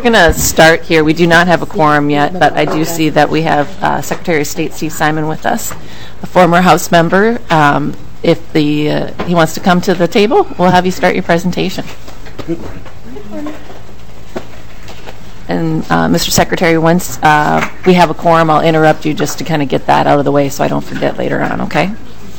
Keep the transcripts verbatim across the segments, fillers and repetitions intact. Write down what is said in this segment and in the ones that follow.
going to start here. We do not have a quorum yet, but I do see that we have uh, Secretary of State Steve Simon with us, a former House member. Um, if the uh, he wants to come to the table, we'll have you start your presentation. And uh, Mister Secretary, once uh, we have a quorum, I'll interrupt you just to kind of get that out of the way so I don't forget later on, okay?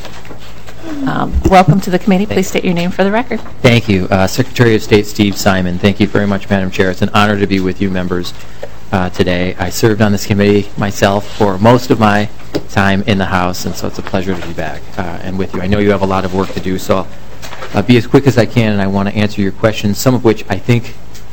Um, welcome to the committee. Please state your name for the record. Thank you. Uh, Secretary of State Steve Simon. Thank you very much, Madam Chair. It's an honor to be with you members uh, today. I served on this committee myself for most of my time in the House, and so it's a pleasure to be back uh, and with you. I know you have a lot of work to do, so I'll uh, be as quick as I can, and I want to answer your questions, some of which I think...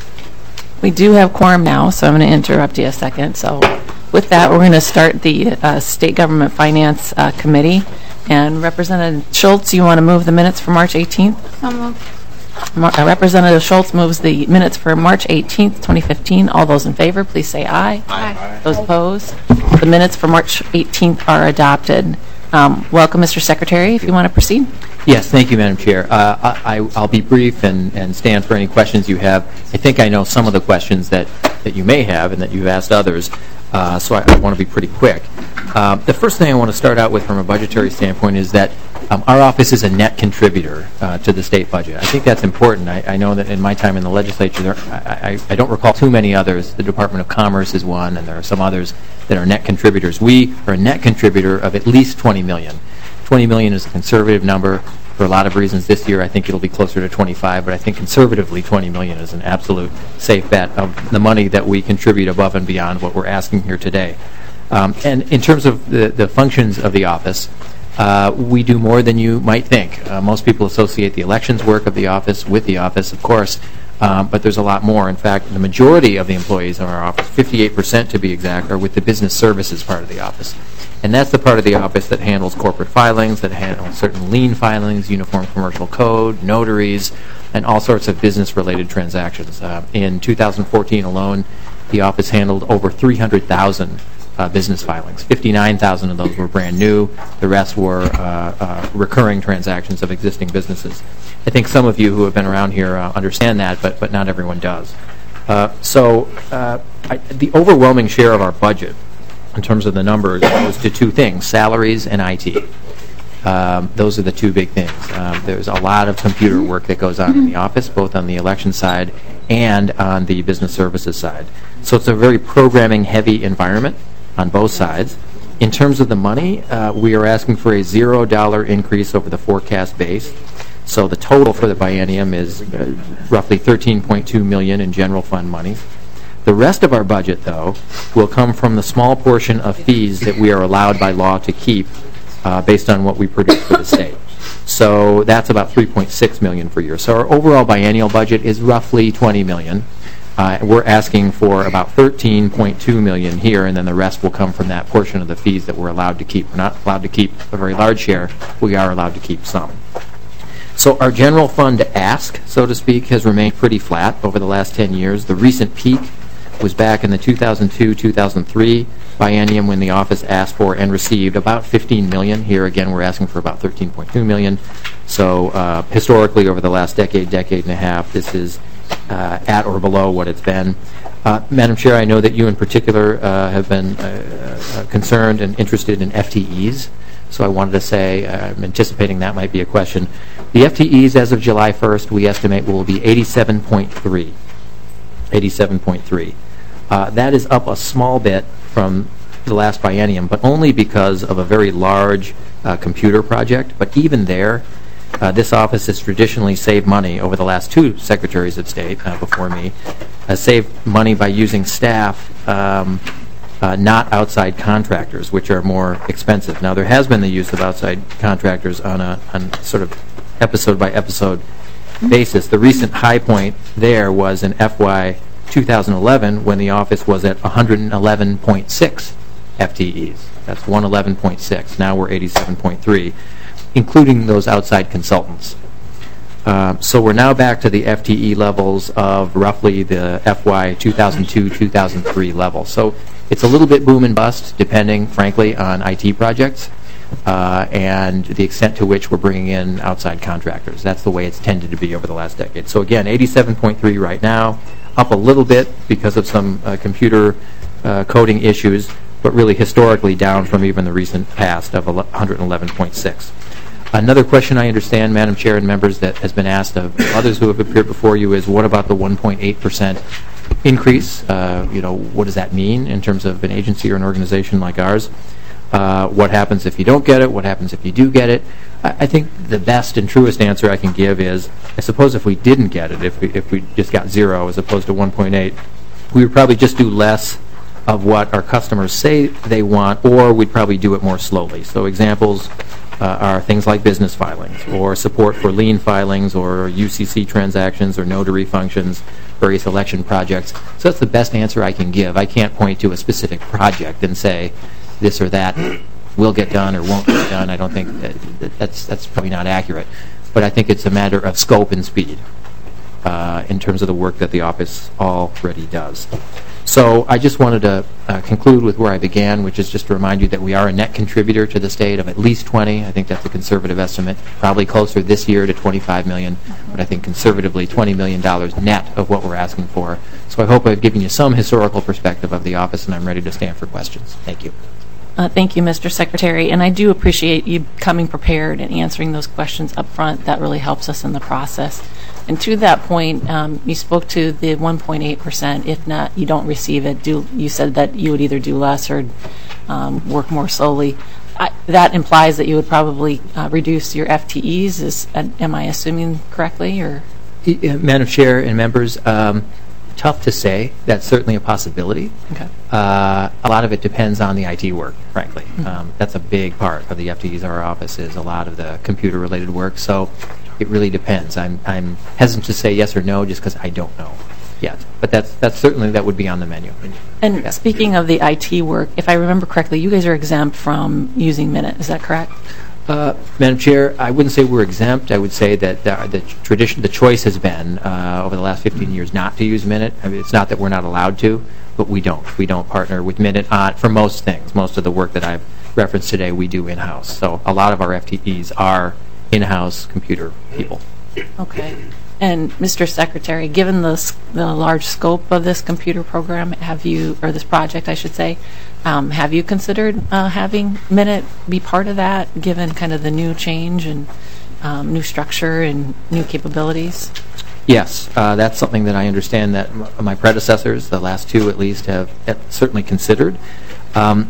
We do have quorum now, so I'm going to interrupt you a second. So with that, we're going to start the uh, State Government Finance uh, Committee. And Representative Schultz, you want to move the minutes for March eighteenth? So moved. Mar uh, Representative Schultz moves the minutes for March eighteenth, twenty fifteen. All those in favor, please say aye. Aye. Aye. Those opposed? The minutes for March eighteenth are adopted. Um, welcome, Mister Secretary, if you want to proceed. Yes, thank you, Madam Chair. Uh, I, I'll be brief and, and stand for any questions you have. I think I know some of the questions that, that you may have and that you've asked others, uh, so I, I want to be pretty quick. Uh, the first thing I want to start out with from a budgetary standpoint is that um, our office is a net contributor uh, to the state budget. I think that's important. I, I know that in my time in the legislature, there, I, I, I don't recall too many others. The Department of Commerce is one, and there are some others that are net contributors. We are a net contributor of at least twenty million dollars. twenty million dollars is a conservative number for a lot of reasons. This year, I think it'll be closer to twenty-five, but I think conservatively twenty million dollars is an absolute safe bet of the money that we contribute above and beyond what we're asking here today. Um, and in terms of the, the functions of the office, uh, we do more than you might think. Uh, most people associate the elections work of the office with the office, of course, um, but there's a lot more. In fact, the majority of the employees in our office, fifty-eight percent to be exact, are with the business services part of the office. And that's the part of the office that handles corporate filings, that handles certain lien filings, uniform commercial code, notaries, and all sorts of business-related transactions. Uh, in two thousand fourteen alone, the office handled over three hundred thousand uh, business filings. fifty-nine thousand of those were brand new. The rest were uh, uh, recurring transactions of existing businesses. I think some of you who have been around here uh, understand that, but, but not everyone does. Uh, so uh, I, the overwhelming share of our budget in terms of the numbers goes to two things, salaries and I T. Um, those are the two big things. Um, there's a lot of computer work that goes on in the office, both on the election side and on the business services side. So it's a very programming-heavy environment on both sides. In terms of the money, uh, we are asking for a zero dollar increase over the forecast base. So the total for the biennium is uh, roughly thirteen point two million dollars in general fund money. The rest of our budget, though, will come from the small portion of fees that we are allowed by law to keep uh, based on what we produce for the state. So that's about three point six million dollars per year. So our overall biennial budget is roughly twenty million dollars. Uh, we're asking for about thirteen point two million dollars here, and then the rest will come from that portion of the fees that we're allowed to keep. We're not allowed to keep a very large share. We are allowed to keep some. So our general fund ask, so to speak, has remained pretty flat over the last ten years. The recent peak was back in the two thousand two two thousand three biennium when the office asked for and received about fifteen million dollars. Here again we're asking for about thirteen point two million dollars. So uh, historically over the last decade, decade and a half, this is uh, at or below what it's been. Uh, Madam Chair, I know that you in particular uh, have been uh, uh, concerned and interested in F T Es. So I wanted to say, uh, I'm anticipating that might be a question. The F T Es as of July first, we estimate will be eighty-seven point three. eighty-seven point three. Uh, that is up a small bit from the last biennium, but only because of a very large uh, computer project. But even there, uh, this office has traditionally saved money over the last two secretaries of state uh, before me, has saved money by using staff, um, uh, not outside contractors, which are more expensive. Now, there has been the use of outside contractors on a on sort of episode-by-episode basis. The recent high point there was in F Y two thousand eleven when the office was at one hundred eleven point six F T Es. That's one hundred eleven point six. Now we're eighty-seven point three, including those outside consultants. Uh, so we're now back to the F T E levels of roughly the F Y two thousand two two thousand three level. So it's a little bit boom and bust, depending, frankly, on I T projects uh, and the extent to which we're bringing in outside contractors. That's the way it's tended to be over the last decade. So again, eighty-seven point three right now. up a little bit because of some uh, computer uh, coding issues, but really historically down from even the recent past of one hundred eleven point six. Another question I understand, Madam Chair and members, that has been asked of others who have appeared before you is, what about the one point eight percent increase? Uh, you know, what does that mean in terms of an agency or an organization like ours? Uh, what happens if you don't get it? What happens if you do get it? I, I think the best and truest answer I can give is, I suppose if we didn't get it, if we, if we just got zero as opposed to one point eight, we would probably just do less of what our customers say they want, or we'd probably do it more slowly. So examples uh, are things like business filings, or support for lien filings, or U C C transactions, or notary functions, various election projects. So that's the best answer I can give. I can't point to a specific project and say this or that will get done or won't get done. I don't think that, that that's that's probably not accurate. But I think it's a matter of scope and speed uh, in terms of the work that the office already does. So I just wanted to uh, conclude with where I began, which is just to remind you that we are a net contributor to the state of at least twenty. I think that's a conservative estimate, probably closer this year to twenty-five million dollars, but I think conservatively twenty million dollars net of what we're asking for. So I hope I've given you some historical perspective of the office, and I'm ready to stand for questions. Thank you. Uh, thank you, Mister Secretary, and I do appreciate you coming prepared and answering those questions up front. That really helps us in the process. And to that point, um, you spoke to the one point eight percent. If not, you don't receive it. Do you said that you would either do less or um, work more slowly. I, that implies that you would probably uh, reduce your F T Es. Is, uh, am I assuming correctly, or? Madam Chair and members, um, tough to say. That's certainly a possibility. Okay. Uh, a lot of it depends on the I T work, frankly. Mm-hmm. Um, that's a big part of the F T Es of our office, is a lot of the computer-related work. So it really depends. I'm, I'm hesitant to say yes or no just because I don't know yet. But that's, that's certainly, that would be on the menu. And yeah. Speaking of the I T work, if I remember correctly, you guys are exempt from using Minute. Is that correct? Uh, Madam Chair, I wouldn't say we're exempt. I would say that the, the tradition, the choice has been uh, over the last fifteen years not to use Minute. I mean, it's not that we're not allowed to, but we don't. We don't partner with Minute on, for most things. Most of the work that I've referenced today, we do in-house. So a lot of our F T Es are in-house computer people. Okay. And Mister Secretary, given the the large scope of this computer program, have you, or this project, I should say, um, have you considered uh, having Minute be part of that, given kind of the new change and um, new structure and new capabilities? Yes, uh, that's something that I understand that m my predecessors, the last two at least, have, have certainly considered. Um,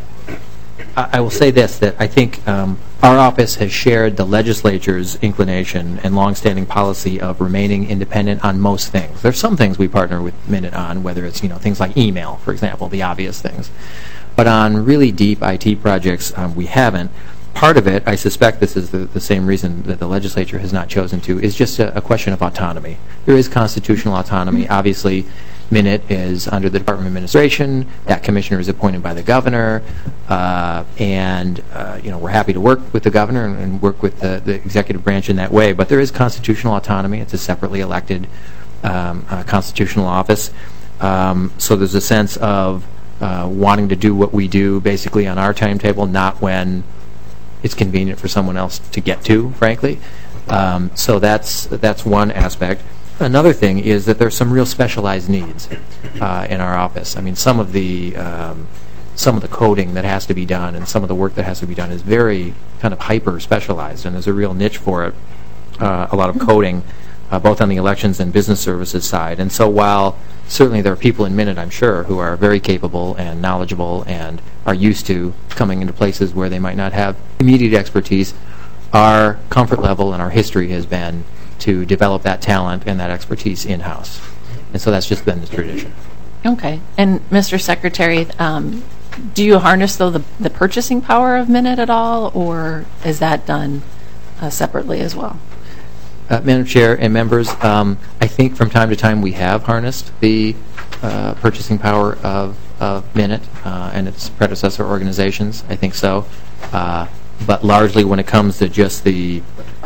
I, I will say this, that I think um, our office has shared the legislature's inclination and longstanding policy of remaining independent on most things. There's some things we partner with Minute on, whether it's, you know, things like email, for example, the obvious things. But on really deep I T projects, um, we haven't. Part of it, I suspect this is the, the same reason that the legislature has not chosen to, is just a, a question of autonomy. There is constitutional autonomy. Obviously, Minute is under the Department of Administration. That commissioner is appointed by the governor, uh, and uh, you know, we're happy to work with the governor and, and work with the, the executive branch in that way. But there is constitutional autonomy. It's a separately elected um, uh, constitutional office. Um, so there's a sense of uh, wanting to do what we do basically on our timetable, not when it's convenient for someone else to get to, frankly. Um, so that's that's one aspect. Another thing is that there's some real specialized needs uh, in our office. I mean, some of the um, some of the coding that has to be done and some of the work that has to be done is very kind of hyper specialized, and there's a real niche for it. Uh, a lot of coding, uh, both on the elections and business services side. And so while certainly there are people in Minute, I'm sure, who are very capable and knowledgeable and are used to coming into places where they might not have immediate expertise, our comfort level and our history has been to develop that talent and that expertise in-house. And so that's just been the tradition. Okay. And Mister Secretary, um, do you harness, though, the, the purchasing power of Minute at all, or is that done uh, separately as well? Uh, Madam Chair and members, um, I think from time to time we have harnessed the uh, purchasing power of, of Minute uh, and its predecessor organizations. I think so. Uh, but largely when it comes to just the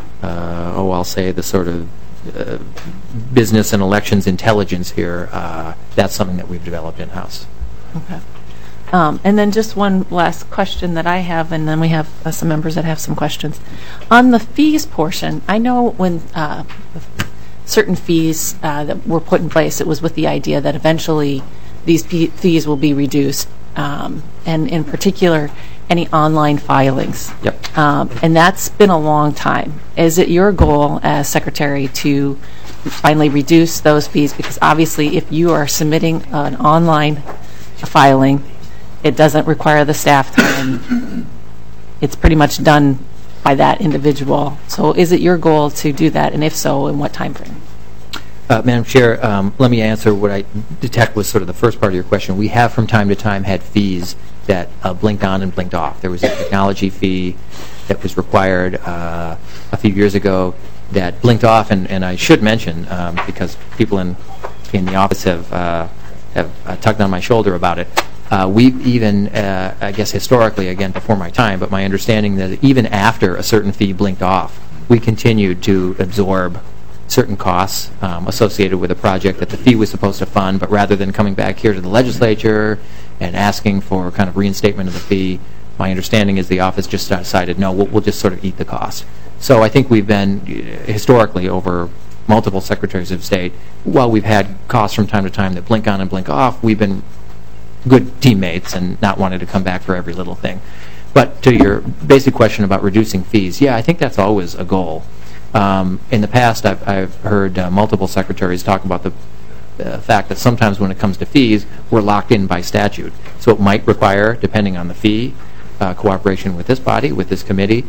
Uh, oh, I'll say the sort of uh, business and elections intelligence here, uh, that's something that we've developed in-house. Okay. Um, and then just one last question that I have, and then we have uh, some members that have some questions. On the fees portion, I know when uh, certain fees uh, that were put in place, it was with the idea that eventually these fee- fees will be reduced, um, and in particular, any online filings. Yep. Um, and that's been a long time. Is it your goal as secretary to finally reduce those fees? Because obviously, if you are submitting an online filing, it doesn't require the staff time. It's pretty much done by that individual. So is it your goal to do that, and if so, in what time frame? Uh, Madam Chair, um, let me answer what I detect was sort of the first part of your question. We have from time to time had fees that uh, blinked on and blinked off. There was a technology fee that was required uh, a few years ago that blinked off, and, and I should mention, um, because people in in the office have, uh, have uh, tugged on my shoulder about it, Uh, we even, uh, I guess historically, again, before my time, but my understanding that even after a certain fee blinked off, we continued to absorb certain costs um, associated with a project that the fee was supposed to fund, but rather than coming back here to the legislature and asking for kind of reinstatement of the fee, my understanding is the office just decided, no, we'll, we'll just sort of eat the cost. So I think we've been, uh, historically, over multiple secretaries of state, while we've had costs from time to time that blink on and blink off, we've been good teammates and not wanted to come back for every little thing. But to your basic question about reducing fees, yeah, I think that's always a goal. Um, in the past, I've, I've heard uh, multiple secretaries talk about the uh, fact that sometimes when it comes to fees, we're locked in by statute. So it might require, depending on the fee, uh, cooperation with this body, with this committee,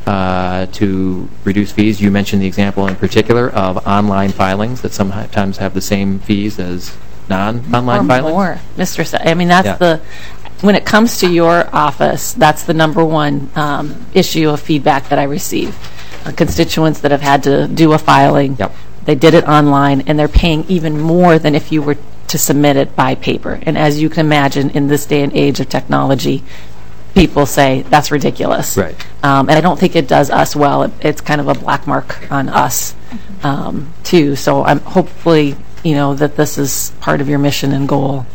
uh, to reduce fees. You mentioned the example in particular of online filings that sometimes have the same fees as non-online Or filings? more, Mister Se- I mean, that's Yeah. the, when it comes to your office, that's the number one um, issue of feedback that I receive. Uh, constituents that have had to do a filing, Yep. they did it online, and they're paying even more than if you were to submit it by paper. And as you can imagine, in this day and age of technology, people say, that's ridiculous. Right. Um, and I don't think it does us well. It, it's kind of a black mark on us, um, too. So I'm hopefully, you know, that this is part of your mission and goal.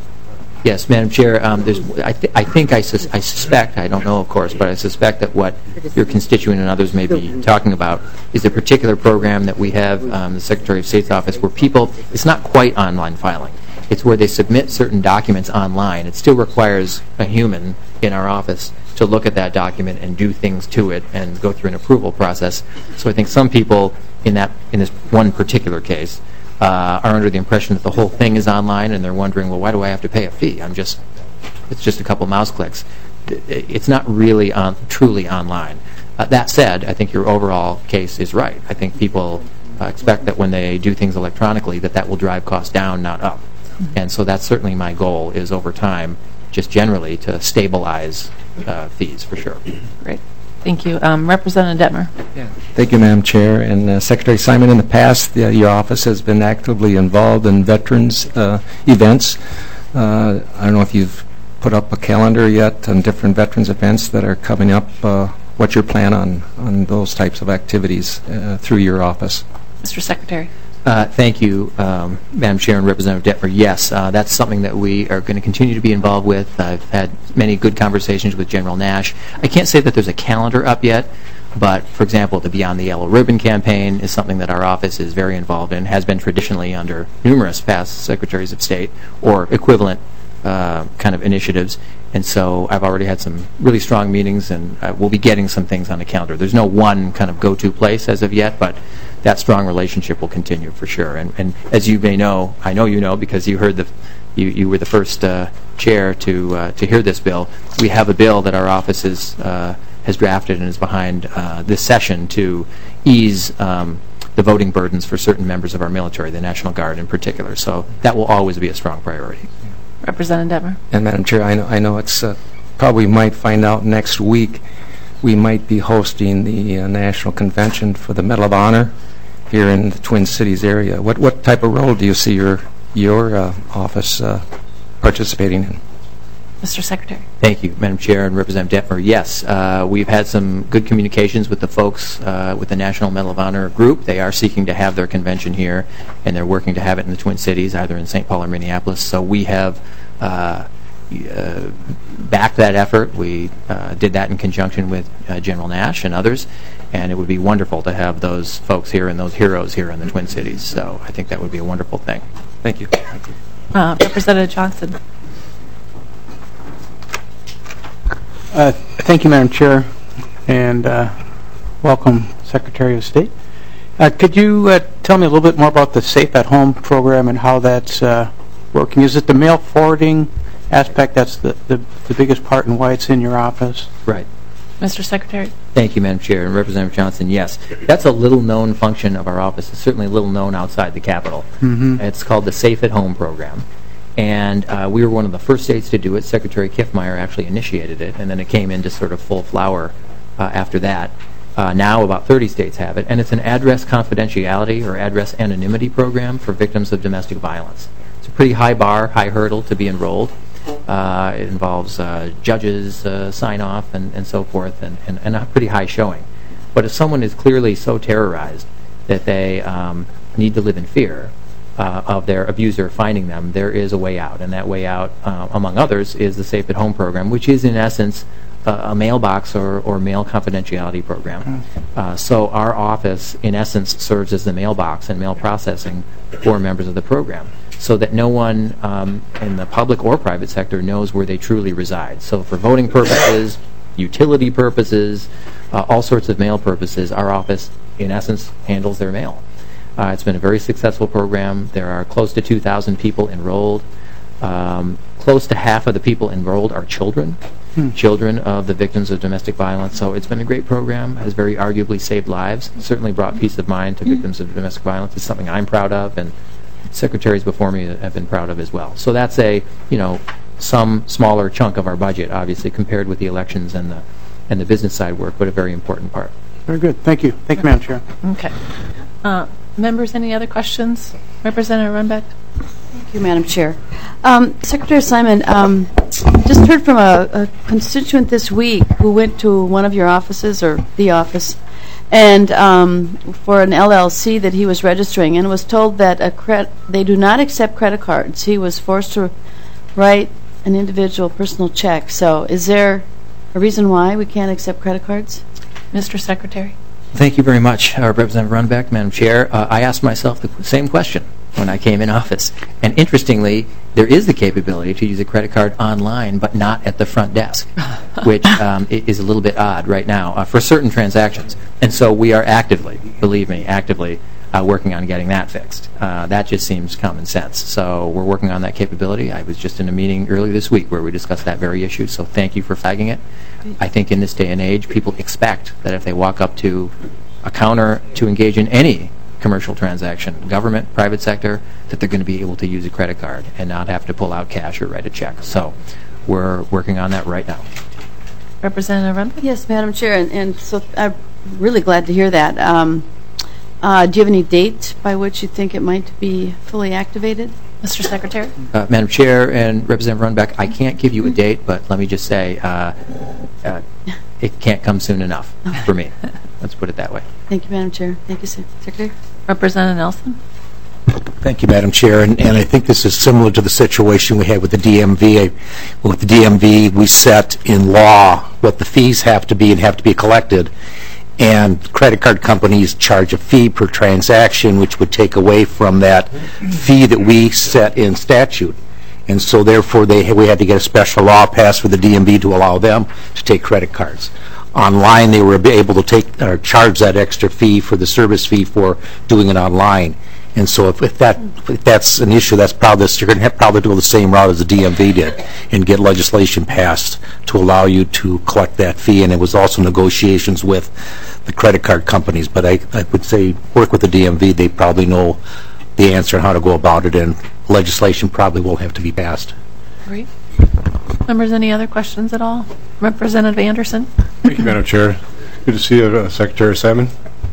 Yes, Madam Chair, um, there's, I, th I think, I, sus I suspect, I don't know, of course, but I suspect that what your constituent and others may be talking about is a particular program that we have, um, the Secretary of State's office, where people, it's not quite online filing. It's where they submit certain documents online. It still requires a human in our office to look at that document and do things to it and go through an approval process. So I think some people in that, in this one particular case, Uh, are under the impression that the whole thing is online, and they're wondering, well, why do I have to pay a fee? I'm just, it's just a couple mouse clicks. It's not really on, truly online. Uh, that said, I think your overall case is right. I think people uh, expect that when they do things electronically, that that will drive costs down, not up. Mm-hmm. And so that's certainly my goal, is over time, just generally, to stabilize uh, fees, for sure. Great. Thank you. Um, Representative Detmer. Yeah. Thank you, Madam Chair. And uh, Secretary Simon, in the past, uh, your office has been actively involved in veterans uh, events. Uh, I don't know if you've put up a calendar yet on different veterans events that are coming up. Uh, what's your plan on, on those types of activities uh, through your office? Mister Secretary. Uh, thank you, um, Madam Chair and Representative Detmer. Yes, uh, that's something that we are going to continue to be involved with. I've had many good conversations with General Nash. I can't say that there's a calendar up yet, but, for example, the Beyond the Yellow Ribbon campaign is something that our office is very involved in, has been traditionally under numerous past Secretaries of State or equivalent uh, kind of initiatives. And so I've already had some really strong meetings, and uh, we'll be getting some things on the calendar. There's no one kind of go-to place as of yet, but that strong relationship will continue for sure. And, and as you may know, I know you know because you heard the, you, you were the first uh, chair to uh, to hear this bill. We have a bill that our office is, uh, has drafted and is behind uh, this session to ease um, the voting burdens for certain members of our military, the National Guard in particular. So that will always be a strong priority. Representative Detmer. And Madam Chair, I know, I know it's uh, probably might find out next week. We might be hosting the uh, National Convention for the Medal of Honor here in the Twin Cities area. What what type of role do you see your your uh, office uh, participating in? Mister Secretary. Thank you, Madam Chair and Representative Detmer. Yes, uh, we've had some good communications with the folks uh, with the National Medal of Honor group. They are seeking to have their convention here, and they're working to have it in the Twin Cities, either in Saint Paul or Minneapolis. So we have uh, uh, backed that effort. We uh, did that in conjunction with uh, General Nash and others, and it would be wonderful to have those folks here and those heroes here in the Twin Cities. So I think that would be a wonderful thing. Thank you. Thank you. Uh, Representative Johnson. Uh, thank you, Madam Chair, and uh, welcome, Secretary of State. Uh, could you uh, tell me a little bit more about the Safe at Home program and how that's uh, working? Is it the mail forwarding aspect that's the, the, the biggest part and why it's in your office? Right. Mister Secretary. Thank you, Madam Chair. And Representative Johnson, yes, that's a little-known function of our office. It's certainly little known outside the Capitol. Mm-hmm. It's called the Safe at Home program. And uh, we were one of the first states to do it. Secretary Kiffmeyer actually initiated it, and then it came into sort of full flower uh, after that. Uh, now about thirty states have it, and it's an address confidentiality or address anonymity program for victims of domestic violence. It's a pretty high bar, high hurdle to be enrolled. Uh, it involves uh, judges uh, sign off and, and so forth, and, and, and a pretty high showing. But if someone is clearly so terrorized that they um, need to live in fear uh, of their abuser finding them, there is a way out, and that way out, uh, among others, is the Safe at Home program, which is in essence uh, a mailbox or, or mail confidentiality program. Uh, so our office, in essence, serves as the mailbox and mail processing for members of the program, so that no one um, in the public or private sector knows where they truly reside. So for voting purposes, utility purposes, uh, all sorts of mail purposes, our office, in essence, handles their mail. Uh, it's been a very successful program. There are close to two thousand people enrolled. Um, close to half of the people enrolled are children, hmm. children of the victims of domestic violence. So it's been a great program, has very arguably saved lives, certainly brought peace of mind to victims of domestic violence. It's something I'm proud of, and secretaries before me have been proud of as well. So that's a, you know, some smaller chunk of our budget, obviously, compared with the elections and the and the business side work, but a very important part. Very good. Thank you. Thank you, Madam Chair. Okay. Uh, members, any other questions? Representative Runbeck. Thank you, Madam Chair. Um, Secretary Simon, um, just heard from a, a constituent this week who went to one of your offices, or the office, and um, for an L L C that he was registering, and was told that a cre- they do not accept credit cards. He was forced to write an individual personal check. So is there a reason why we can't accept credit cards? Mister Secretary. Thank you very much, uh, Representative Runbeck, Madam Chair. Uh, I asked myself the same question when I came in office. And interestingly, there is the capability to use a credit card online, but not at the front desk, which um, is a little bit odd right now uh, for certain transactions. And so we are actively, believe me, actively uh, working on getting that fixed. Uh, that just seems common sense. So we're working on that capability. I was just in a meeting earlier this week where we discussed that very issue, so thank you for flagging it. I think in this day and age, people expect that if they walk up to a counter to engage in any commercial transaction, government, private sector, that they're going to be able to use a credit card and not have to pull out cash or write a check. So we're working on that right now. Representative Runbeck? Yes, Madam Chair, and, and so I'm really glad to hear that. Um, uh, do you have any date by which you think it might be fully activated? Mister Secretary? Uh, Madam Chair and Representative Runbeck, I can't give you a date, but let me just say uh, uh, it can't come soon enough for me. Let's put it that way. Thank you, Madam Chair. Thank you, Secretary. Representative Nelson? Thank you, Madam Chair. And, and I think this is similar to the situation we had with the D M V. I, with the D M V, we set in law what the fees have to be and have to be collected. And credit card companies charge a fee per transaction, which would take away from that fee that we set in statute. And so therefore, they we had to get a special law passed for the D M V to allow them to take credit cards. Online, they were able to take or charge that extra fee for the service fee for doing it online. And so if, if that if that's an issue, that's probably you're going to have probably go the same route as the D M V did and get legislation passed to allow you to collect that fee. And it was also negotiations with the credit card companies. But I, I would say work with the D M V. They probably know the answer and how to go about it, and legislation probably will have to be passed. Great. Members, any other questions at all? Representative Anderson? Thank you, Madam Chair. Good to see you, uh, Secretary Simon.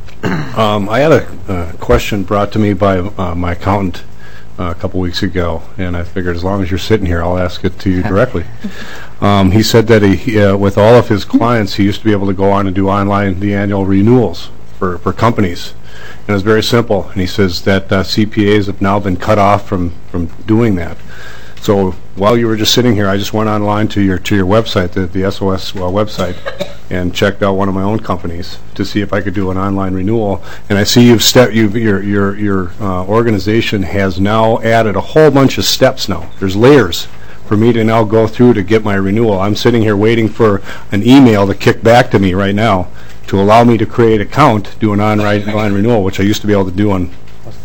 Um, I had a uh, question brought to me by uh, my accountant uh, a couple weeks ago, and I figured as long as you're sitting here, I'll ask it to you directly. Um, he said that he, uh, with all of his clients, he used to be able to go on and do online the annual renewals for, for companies. And it's very simple. And he says that uh, C P As have now been cut off from, from doing that. So while you were just sitting here, I just went online to your to your website, the, the S O S uh, website, and checked out one of my own companies to see if I could do an online renewal. And I see you've step you've your your your uh, organization has now added a whole bunch of steps now. There's layers for me to now go through to get my renewal. I'm sitting here waiting for an email to kick back to me right now to allow me to create an account, do an online online renewal, which I used to be able to do in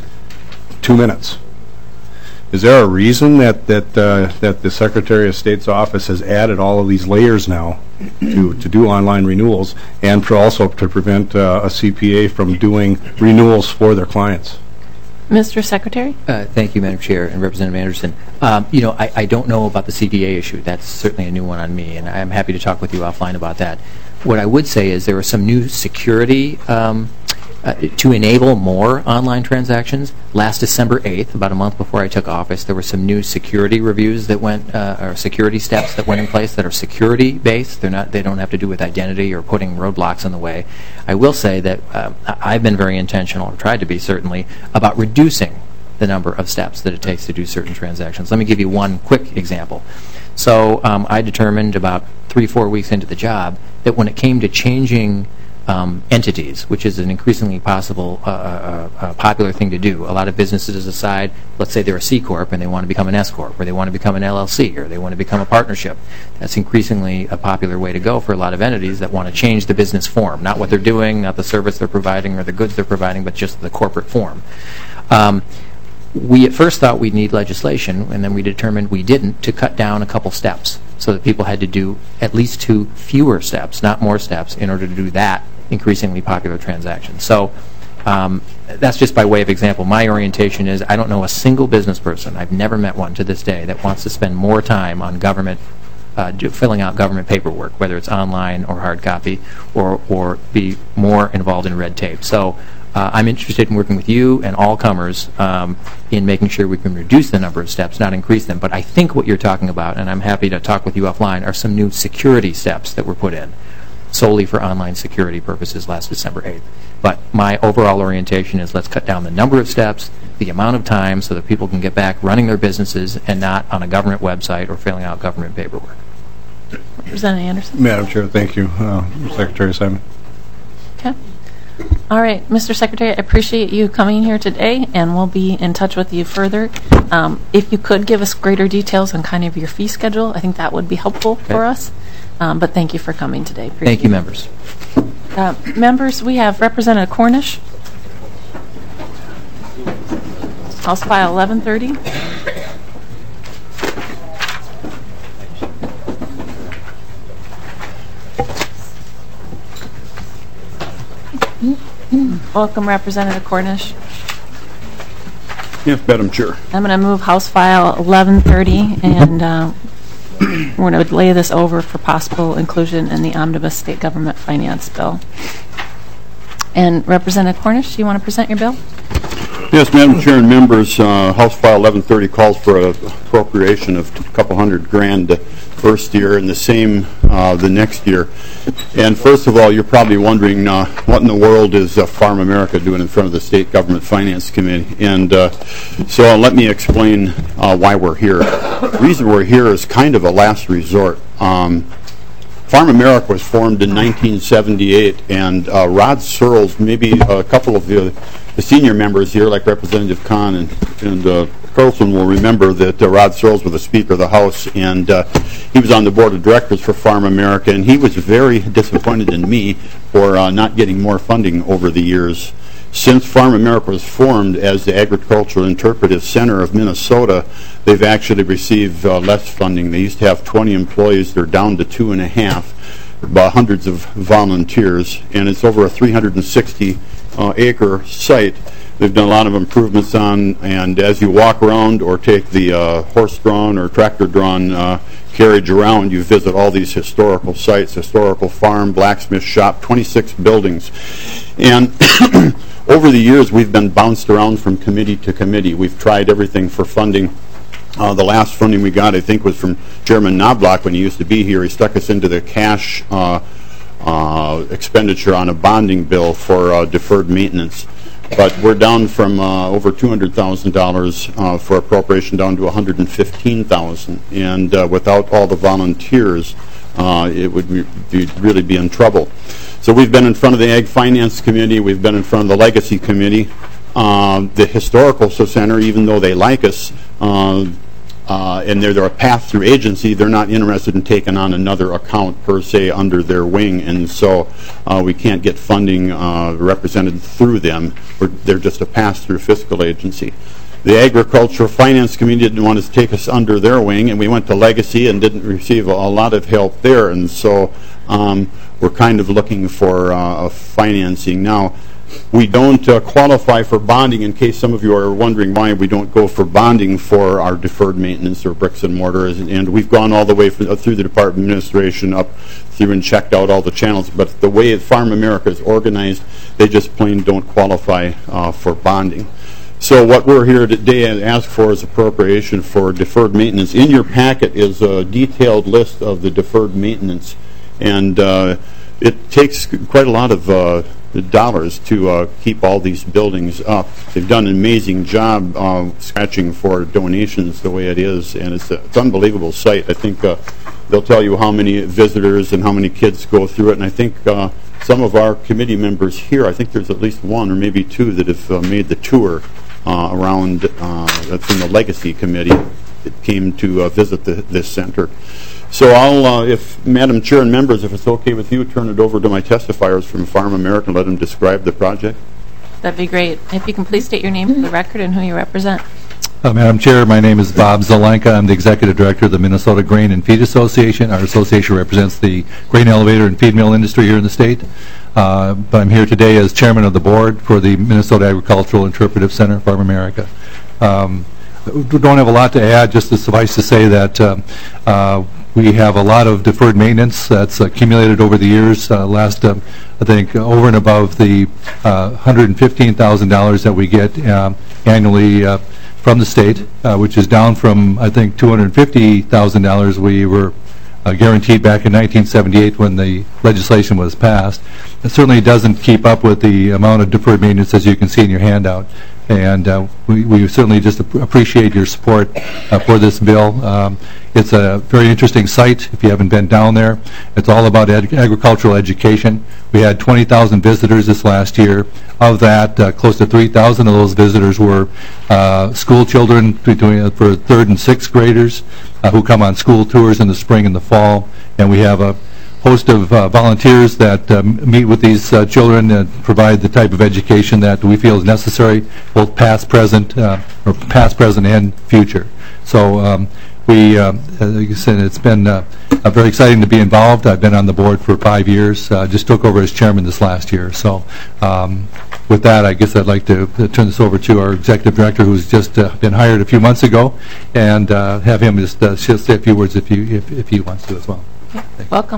two minutes. Is there a reason that that uh, that the Secretary of State's office has added all of these layers now to to do online renewals, and for also to prevent uh, a C P A from doing renewals for their clients? Mister Secretary? Uh, thank you, Madam Chair and Representative Anderson. Um, you know, I, I don't know about the C P A issue. That's certainly a new one on me, and I'm happy to talk with you offline about that. What I would say is there are some new security um, uh, to enable more online transactions. Last December eighth, about a month before I took office, there were some new security reviews that went, uh, or security steps that went in place that are security-based. They're not, they don't have to do with identity or putting roadblocks in the way. I will say that uh, I've been very intentional, or tried to be certainly, about reducing the number of steps that it takes to do certain transactions. Let me give you one quick example. So um, I determined about three, four weeks into the job that when it came to changing um, entities, which is an increasingly possible, uh, uh, uh, popular thing to do, a lot of businesses decide, let's say they're a C Corp and they want to become an S Corp, or they want to become an L L C, or they want to become a partnership. That's increasingly a popular way to go for a lot of entities that want to change the business form, not what they're doing, not the service they're providing or the goods they're providing, but just the corporate form. Um, We at first thought we'd need legislation, and then we determined we didn't, to cut down a couple steps so that people had to do at least two fewer steps, not more steps, in order to do that increasingly popular transaction. So um, that's just by way of example. My orientation is I don't know a single business person, I've never met one to this day, that wants to spend more time on government, uh, do, filling out government paperwork, whether it's online or hard copy, or, or be more involved in red tape. So Uh, I'm interested in working with you and all comers um, in making sure we can reduce the number of steps, not increase them. But I think what you're talking about, and I'm happy to talk with you offline, are some new security steps that were put in solely for online security purposes last December eighth. But my overall orientation is let's cut down the number of steps, the amount of time, so that people can get back running their businesses and not on a government website or filling out government paperwork. Representative Anderson? Madam Chair, thank you. Uh, Secretary Simon. Okay. All right, Mister Secretary, I appreciate you coming here today, and we'll be in touch with you further. Um, if you could give us greater details on kind of your fee schedule, I think that would be helpful okay. for us. Um, but thank you for coming today. Appreciate thank you, members. Uh, members, we have Representative Cornish. House File eleven thirty. Welcome, Representative Cornish. Yes, Madam Chair. I'm going to move House File eleven thirty, and uh, we're going to lay this over for possible inclusion in the Omnibus State Government Finance Bill. And Representative Cornish, do you want to present your bill? Yes, Madam Chair and members, uh, House File eleven thirty calls for an appropriation of a couple hundred grand the first year and the same uh, the next year. And first of all, you're probably wondering uh, what in the world is uh, Farm America doing in front of the State Government Finance Committee. And uh, so uh, let me explain uh, why we're here. The reason we're here is kind of a last resort. Um, Farm America was formed in nineteen seventy-eight, and uh, Rod Searles, maybe a couple of the, the senior members here, like Representative Kahn and, and uh, Carlson, will remember that uh, Rod Searles was the Speaker of the House, and uh, he was on the board of directors for Farm America, and he was very disappointed in me for uh, not getting more funding over the years. Since Farm America was formed as the Agricultural Interpretive Center of Minnesota, they've actually received uh, less funding. They used to have twenty employees. They're down to two and a half, about hundreds of volunteers, and it's over a three hundred sixty uh, acre site. They've done a lot of improvements on, and as you walk around or take the uh, horse-drawn or tractor-drawn uh, carriage around, you visit all these historical sites, historical farm, blacksmith shop, twenty-six buildings. And over the years, we've been bounced around from committee to committee. We've tried everything for funding. Uh, the last funding we got, I think, was from Chairman Knobloch when he used to be here. He stuck us into the cash uh, uh, expenditure on a bonding bill for uh, deferred maintenance. but we're down from uh, over two hundred thousand dollars uh, for appropriation down to one hundred fifteen thousand dollars. And uh, without all the volunteers, uh, it would be, be, really be in trouble. So we've been in front of the Ag Finance Committee, we've been in front of the Legacy Committee, uh, the Historical Center, even though they like us, uh, uh, and they're, they're a path-through agency, they're not interested in taking on another account per se under their wing, and so uh, we can't get funding uh, represented through them. We're, they're just a pass-through fiscal agency. The Agricultural Finance Committee didn't want to take us under their wing, and we went to Legacy and didn't receive a, a lot of help there, and so um, we're kind of looking for uh, financing. Now, we don't uh, qualify for bonding, in case some of you are wondering why we don't go for bonding for our deferred maintenance or bricks and mortar, and we've gone all the way for, through the Department of Administration up through and checked out all the channels, but the way Farm America is organized, they just plain don't qualify uh, for bonding. So what we're here today to ask for is appropriation for deferred maintenance. In your packet is a detailed list of the deferred maintenance, and uh, it takes quite a lot of uh, dollars to uh, keep all these buildings up. They've done an amazing job uh, scratching for donations the way it is, and it's, a, it's an unbelievable site. I think uh, they'll tell you how many visitors and how many kids go through it, and I think uh, some of our committee members here, I think there's at least one or maybe two that have uh, made the tour uh, around uh, from the Legacy Committee that came to uh, visit the, this center. So I'll, uh, if Madam Chair and members, if it's okay with you, turn it over to my testifiers from Farm America and let them describe the project. That'd be great. If you can please state your name for the record and who you represent. Uh, Madam Chair, my name is Bob Zelenka. I'm the Executive Director of the Minnesota Grain and Feed Association. Our association represents the grain elevator and feed mill industry here in the state. Uh, but I'm here today as Chairman of the Board for the Minnesota Agricultural Interpretive Center, Farm America. Um, we don't have a lot to add, just to suffice to say that uh, uh, we have a lot of deferred maintenance that's accumulated over the years. Uh, last, uh, I think, over and above the uh, one hundred fifteen thousand dollars that we get uh, annually uh, from the state, uh, which is down from, I think, two hundred fifty thousand dollars we were uh, guaranteed back in nineteen seventy-eight when the legislation was passed. It certainly doesn't keep up with the amount of deferred maintenance, as you can see in your handout. And uh, we, we certainly just ap appreciate your support uh, for this bill. Um, it's a very interesting site if you haven't been down there. It's all about ed agricultural education. We had twenty thousand visitors this last year. Of that, uh, close to three thousand of those visitors were uh, school children between, uh, for third and sixth graders uh, who come on school tours in the spring and the fall. And we have a host of uh, volunteers that um, meet with these uh, children and provide the type of education that we feel is necessary, both past, present, uh, or past, present, and future. So um, we, uh, like I said, it's been uh, uh, very exciting to be involved. I've been on the board for five years. Uh, just took over as chairman this last year. So um, with that, I guess I'd like to uh, turn this over to our executive director, who's just uh, been hired a few months ago, and uh, have him just uh, say a few words if, you, if, if he wants to as well. Okay. Welcome.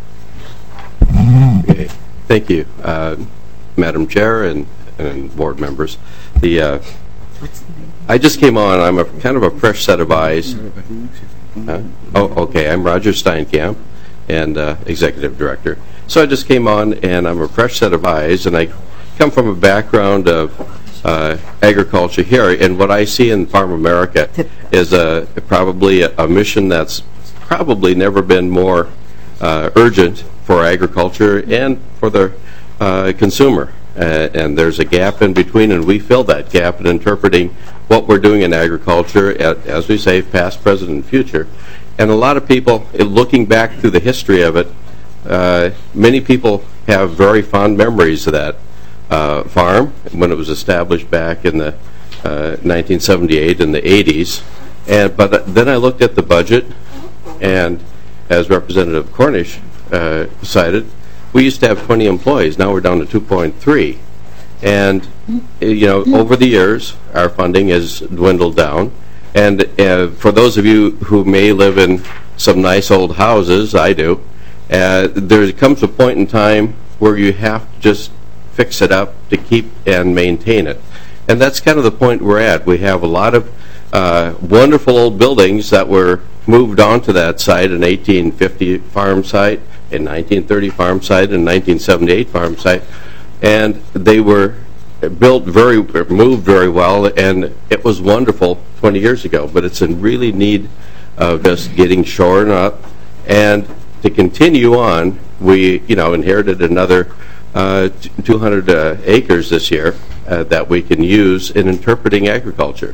Okay. Thank you, uh, Madam Chair and, and board members. The uh, I just came on. I'm a kind of a fresh set of eyes. Uh, oh, okay. I'm Roger Steinkamp, and uh, Executive Director. So I just came on, and I'm a fresh set of eyes, and I come from a background of uh, agriculture here, and what I see in Farm America is a, probably a, a mission that's probably never been more uh, urgent for agriculture and for the uh, consumer. Uh, and there's a gap in between, and we fill that gap in interpreting what we're doing in agriculture, at, as we say, past, present, and future. And a lot of people, in looking back through the history of it, uh, many people have very fond memories of that uh, farm when it was established back in the uh, nineteen seventy-eight and the eighties. And, but then I looked at the budget, and as Representative Cornish Uh, cited, we used to have twenty employees. Now we're down to two point three. And, uh, you know, over the years, our funding has dwindled down. And uh, for those of you who may live in some nice old houses, I do, uh, there comes a point in time where you have to just fix it up to keep and maintain it. And that's kind of the point we're at. We have a lot of uh, wonderful old buildings that were moved onto that site, an eighteen fifty farm site, a nineteen thirty farm site, and a nineteen seventy-eight farm site, and they were built very, moved very well, and it was wonderful twenty years ago, but it's in really need of just getting shorn up. And to continue on, we, you know, inherited another uh, two hundred uh, acres this year uh, that we can use in interpreting agriculture.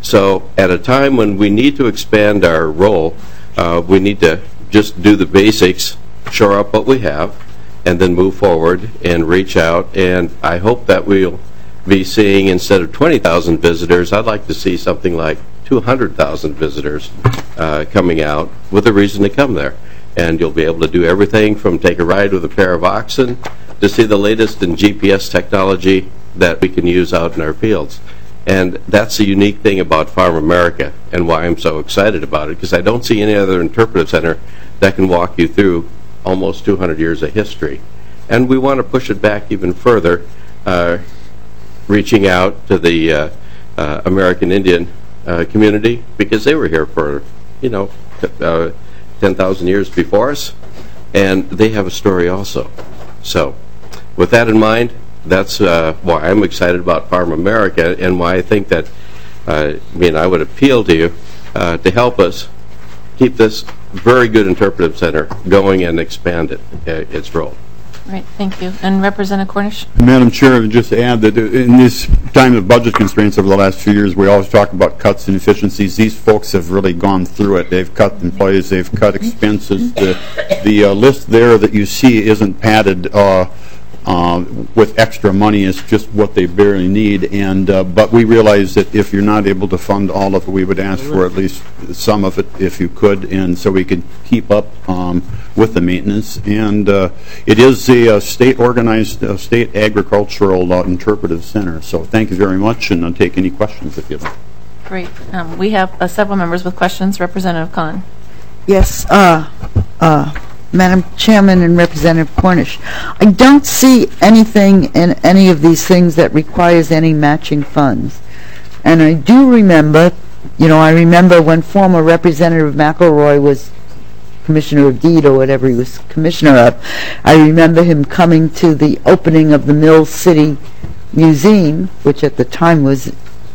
So at a time when we need to expand our role, uh, we need to just do the basics, shore up what we have, and then move forward and reach out. And I hope that we'll be seeing, instead of twenty thousand visitors, I'd like to see something like two hundred thousand visitors uh, coming out with a reason to come there. And you'll be able to do everything from take a ride with a pair of oxen to see the latest in G P S technology that we can use out in our fields. And that's the unique thing about Farm America and why I'm so excited about it, because I don't see any other interpretive center that can walk you through almost two hundred years of history. And we want to push it back even further, uh, reaching out to the uh, uh, American Indian uh, community, because they were here for, you know, uh, ten thousand years before us, and they have a story also. So with that in mind, that's uh, why I'm excited about Farm America, and why I think that, uh, I mean, I would appeal to you uh, to help us keep this very good interpretive center going and expand it, uh, its role. Right, thank you. And Representative Cornish? Madam Chair, I would just add that in this time of budget constraints over the last few years, we always talk about cuts and efficiencies. These folks have really gone through it. They've cut employees, they've cut expenses. The, the uh, list there that you see isn't padded uh, uh, with extra money. It's just what they barely need. And uh, but we realize that if you're not able to fund all of it, we would ask for at least some of it if you could, and so we could keep up um, with the maintenance. And uh, it is a, a state-organized, uh, state agricultural uh, interpretive center. So thank you very much, and I'll take any questions if you'd like. Great. Um, we have uh, several members with questions. Representative Khan. Yes, uh, uh, Madam Chairman and Representative Cornish, I don't see anything in any of these things that requires any matching funds. And I do remember, you know, I remember when former Representative McElroy was Commissioner of Deed or whatever he was Commissioner of, I remember him coming to the opening of the Mill City Museum, which at the time was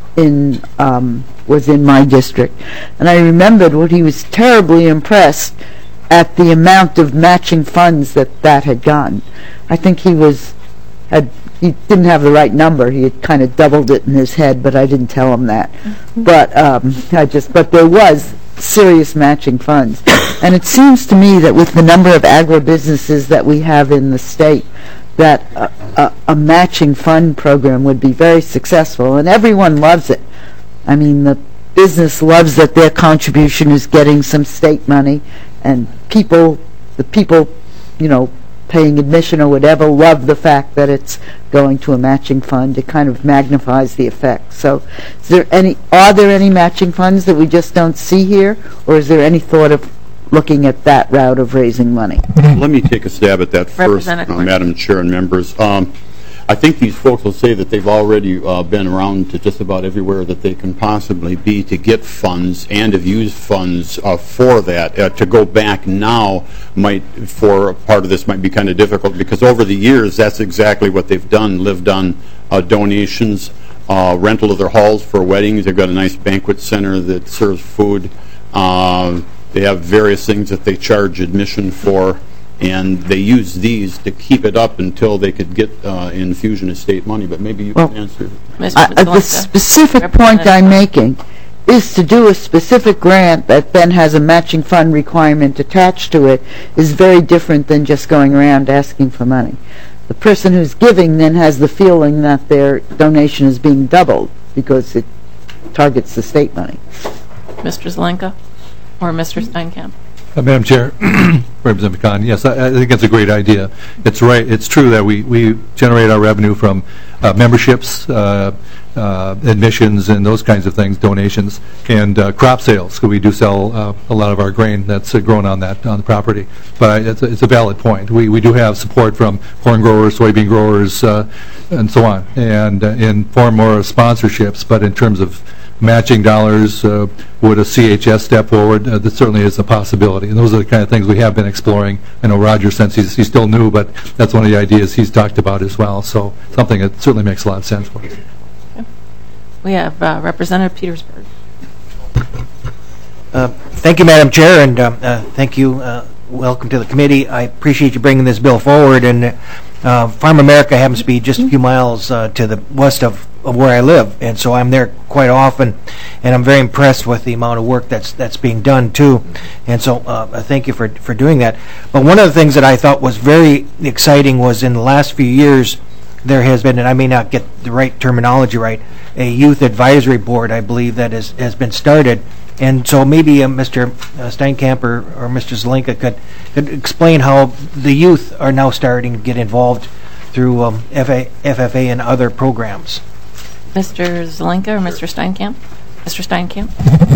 in um, was in my district, and I remembered what he was terribly impressed at the amount of matching funds that that had gotten. I think he was had he didn't have the right number. He had kind of doubled it in his head, but I didn't tell him that. Mm-hmm. But um, I just but there was serious matching funds, and it seems to me that with the number of agribusinesses that we have in the state, that a, a, a matching fund program would be very successful, and everyone loves it. I mean, the business loves that their contribution is getting some state money, and people, the people, you know, paying admission or whatever, love the fact that it's going to a matching fund. It kind of magnifies the effect. So, is there any? Are there any matching funds that we just don't see here, or is there any thought of looking at that route of raising money? Let me take a stab at that first, uh, Madam Chair and members. Um, I think these folks will say that they've already uh, been around to just about everywhere that they can possibly be to get funds, and have used funds uh, for that. Uh, to go back now might, for part of this, might be kind of difficult, because over the years, that's exactly what they've done, lived on uh, donations, uh, rental of their halls for weddings. They've got a nice banquet center that serves food. Uh, they have various things that they charge admission for, and they use these to keep it up until they could get uh, infusion of state money. But maybe you well, can answer. Uh, the specific point I'm making is to do a specific grant that then has a matching fund requirement attached to it is very different than just going around asking for money. The person who's giving then has the feeling that their donation is being doubled because it targets the state money. Mister Zelenka or Mister Steinkamp? Uh, Madam Chair, Representative Khan, yes, I, I think it's a great idea. It's right. It's true that we, we generate our revenue from uh, memberships, uh, uh, admissions, and those kinds of things, donations, and uh, crop sales. So we do sell uh, a lot of our grain that's uh, grown on that on the property. But I, it's, a, it's a valid point. We we do have support from corn growers, soybean growers, uh, and so on, and uh, in form more of sponsorships. But in terms of matching dollars, uh, would a C H S step forward? Uh, that certainly is a possibility. And those are the kind of things we have been exploring. I know Roger, since he's, he's still new, but that's one of the ideas he's talked about as well. So something that certainly makes a lot of sense for us. Okay. We have uh, Representative Petersburg. Uh, thank you, Madam Chair, and uh, uh, thank you. Uh, welcome to the committee. I appreciate you bringing this bill forward. And uh, Farm America happens to be just a few miles uh, to the west of, of where I live, and so I'm there quite often. And I'm very impressed with the amount of work that's that's being done too. And so, uh, thank you for for doing that. But one of the things that I thought was very exciting was in the last few years there has been, and I may not get the right terminology right, a youth advisory board, I believe, that is, has been started. And so maybe uh, Mister Steinkamp or, or Mister Zelenka could, could explain how the youth are now starting to get involved through um, F F A and other programs. Mister Zelenka or Mister Steinkamp? Mister Steinkamp?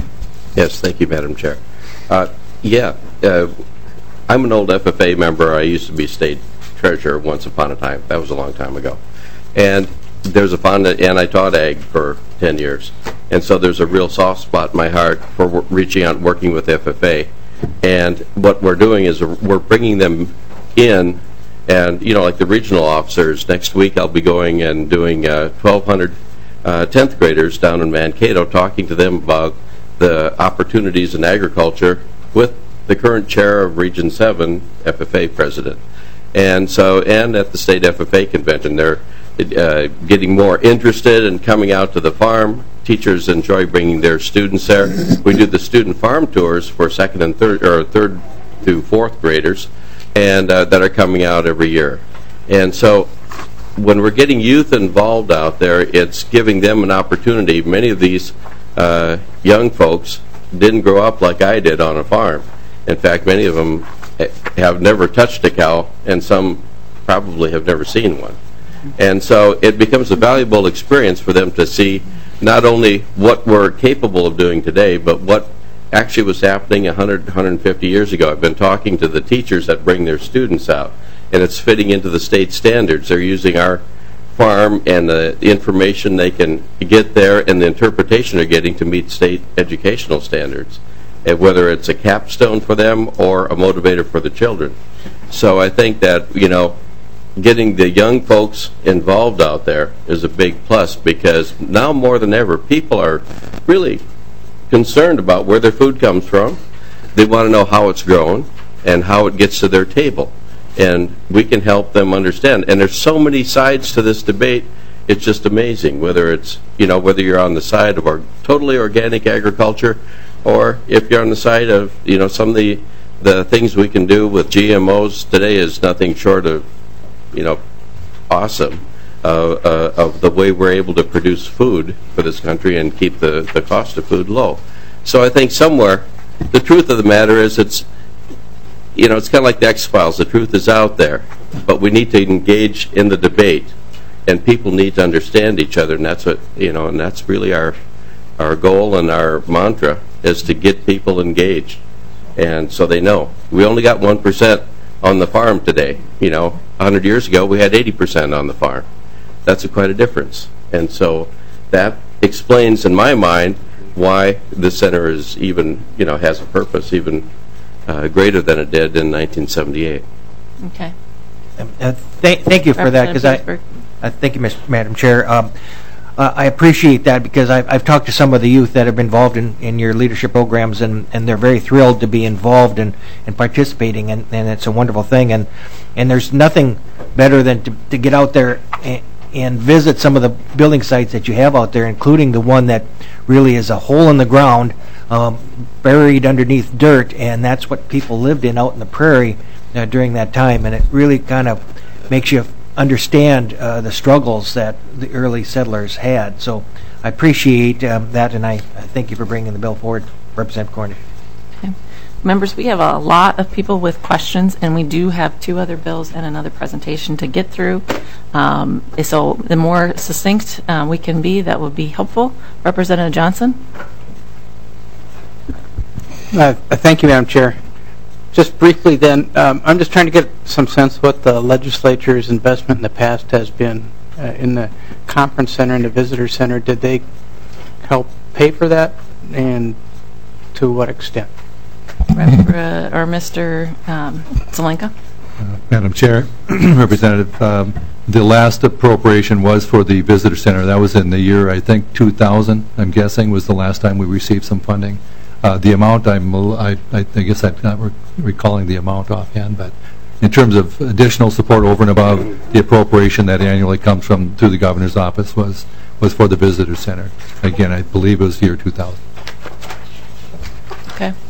Yes, thank you, Madam Chair. Uh, yeah, uh, I'm an old F F A member. I used to be state treasurer once upon a time. That was a long time ago. And there's a fond, and I taught ag for ten years. And so there's a real soft spot in my heart for w reaching out and working with F F A. And what we're doing is we're bringing them in, and, you know, like the regional officers, next week I'll be going and doing uh, twelve hundred uh, tenth graders down in Mankato, talking to them about the opportunities in agriculture with the current chair of Region seven, F F A president. And so, and at the state F F A convention, they're uh, getting more interested in coming out to the farm. Teachers enjoy bringing their students there. We do the student farm tours for second and third, or third to fourth graders, and uh, that are coming out every year. And so, when we're getting youth involved out there, it's giving them an opportunity. Many of these uh, young folks didn't grow up like I did on a farm. In fact, many of them have never touched a cow, and some probably have never seen one. And so it becomes a valuable experience for them to see not only what we're capable of doing today, but what actually was happening one hundred, one hundred fifty years ago. I've been talking to the teachers that bring their students out, and it's fitting into the state standards. They're using our farm and the, the information they can get there and the interpretation they're getting to meet state educational standards, and whether it's a capstone for them or a motivator for the children. So I think that, you know, getting the young folks involved out there is a big plus, because now more than ever, people are really concerned about where their food comes from. They want to know how it's grown and how it gets to their table. And we can help them understand. And there's so many sides to this debate, it's just amazing, whether it's, you know, whether you're on the side of our totally organic agriculture, or if you're on the side of, you know, some of the, the things we can do with G M Os today is nothing short of, you know, awesome, uh, uh, of the way we're able to produce food for this country and keep the, the cost of food low. So I think somewhere, the truth of the matter is, it's, you know, it's kind of like the X-Files. The truth is out there, but we need to engage in the debate, and people need to understand each other, and that's what, you know, and that's really our, our goal and our mantra, is to get people engaged, and so they know. We only got one percent on the farm today. You know, one hundred years ago we had eighty percent on the farm. That's a quite a difference. And so that explains, in my mind, why the center is even, you know, has a purpose even uh, greater than it did in nineteen seventy-eight. Okay. Um, uh, th thank you for that, because I, uh, thank you, Miz Madam Chair. Um, Uh, I appreciate that, because I've, I've talked to some of the youth that have been involved in, in your leadership programs, and, and they're very thrilled to be involved and, and participating, and, and it's a wonderful thing. And, and there's nothing better than to, to get out there and, and visit some of the building sites that you have out there, including the one that really is a hole in the ground, um, buried underneath dirt, and that's what people lived in out in the prairie uh, during that time. And it really kind of makes you understand uh, the struggles that the early settlers had. So I appreciate um, that, and I, I thank you for bringing the bill forward, Representative Cornish. Okay. Members, we have a lot of people with questions, and we do have two other bills and another presentation to get through. Um, so the more succinct uh, we can be, that would be helpful. Representative Johnson? Uh, thank you, Madam Chair. Just briefly then, um, I'm just trying to get some sense of what the legislature's investment in the past has been uh, in the conference center and the visitor center. Did they help pay for that, and to what extent? Rep- uh, or Mister Um, Zelenka? Uh, Madam Chair, Representative, um, the last appropriation was for the visitor center. That was in the year, I think, two thousand, I'm guessing, was the last time we received some funding. Uh, the amount, I'm, I, I guess I'm not re recalling the amount offhand, but in terms of additional support over and above the appropriation that annually comes from through the governor's office was was for the visitor center. Again, I believe it was year two thousand. Okay.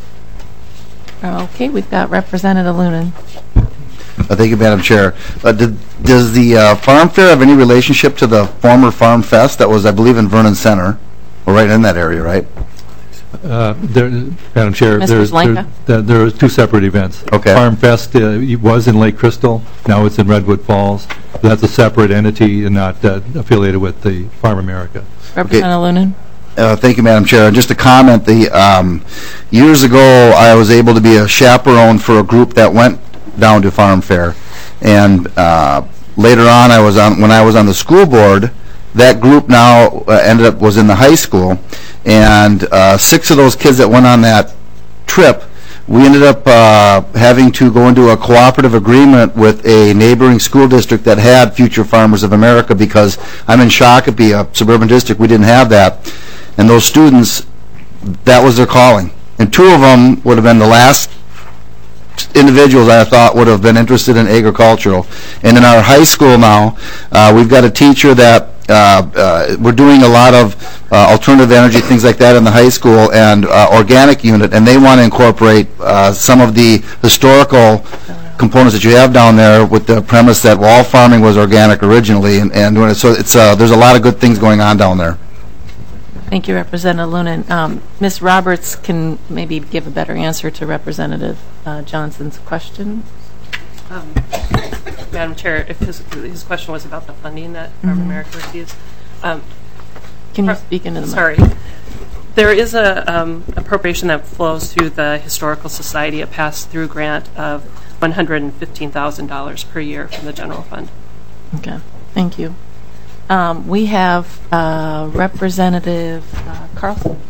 Okay, we've got Representative Lunan. Uh, thank you, Madam Chair. Uh, did, does the uh, Farm Fair have any relationship to the former Farm Fest that was, I believe, in Vernon Center? Or right in that area, right? Uh, there, Madam Chair, Mister there's, there, Zelenka? there, there are two separate events. Okay. Farm Fest uh, was in Lake Crystal. Now it's in Redwood Falls. That's a separate entity and not uh, affiliated with the Farm America. Representative Lunan? Uh, thank you, Madam Chair. And just a comment, the um, years ago I was able to be a chaperone for a group that went down to Farm Fair. And uh, later on, I was on when I was on the school board, that group now uh, ended up was in the high school, and uh, six of those kids that went on that trip, we ended up uh, having to go into a cooperative agreement with a neighboring school district that had Future Farmers of America, because I'm in Shakopee, a suburban district, we didn't have that. And those students, that was their calling. And two of them would have been the last individuals I thought would have been interested in agricultural. And in our high school now, uh, we've got a teacher that uh, uh, we're doing a lot of uh, alternative energy, things like that in the high school, and uh, organic unit, and they want to incorporate uh, some of the historical components that you have down there with the premise that all farming was organic originally, and, and when it, so it's uh, there's a lot of good things going on down there. Thank you, Representative Lunan. Um, Miz Roberts can maybe give a better answer to Representative uh, Johnson's question. Um, Madam Chair, if his, his question was about the funding that Farm Mm-hmm. America receives. Um, Can you speak into the mic? Sorry. There is a um, appropriation that flows through the Historical Society, a pass-through grant of one hundred fifteen thousand dollars per year from the general fund. Okay, thank you. Um, we have uh, Representative uh, Carlson.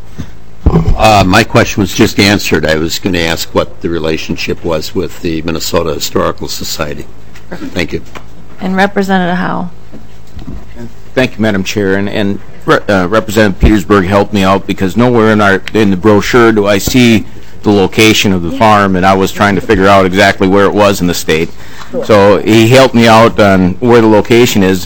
Uh, my question was just answered. I was going to ask what the relationship was with the Minnesota Historical Society. Perfect. Thank you. And Representative Howe. Thank you, Madam Chair. And, and uh, Representative Petersburg helped me out, because nowhere in our in the brochure do I see the location of the farm, and I was trying to figure out exactly where it was in the state. So he helped me out on where the location is.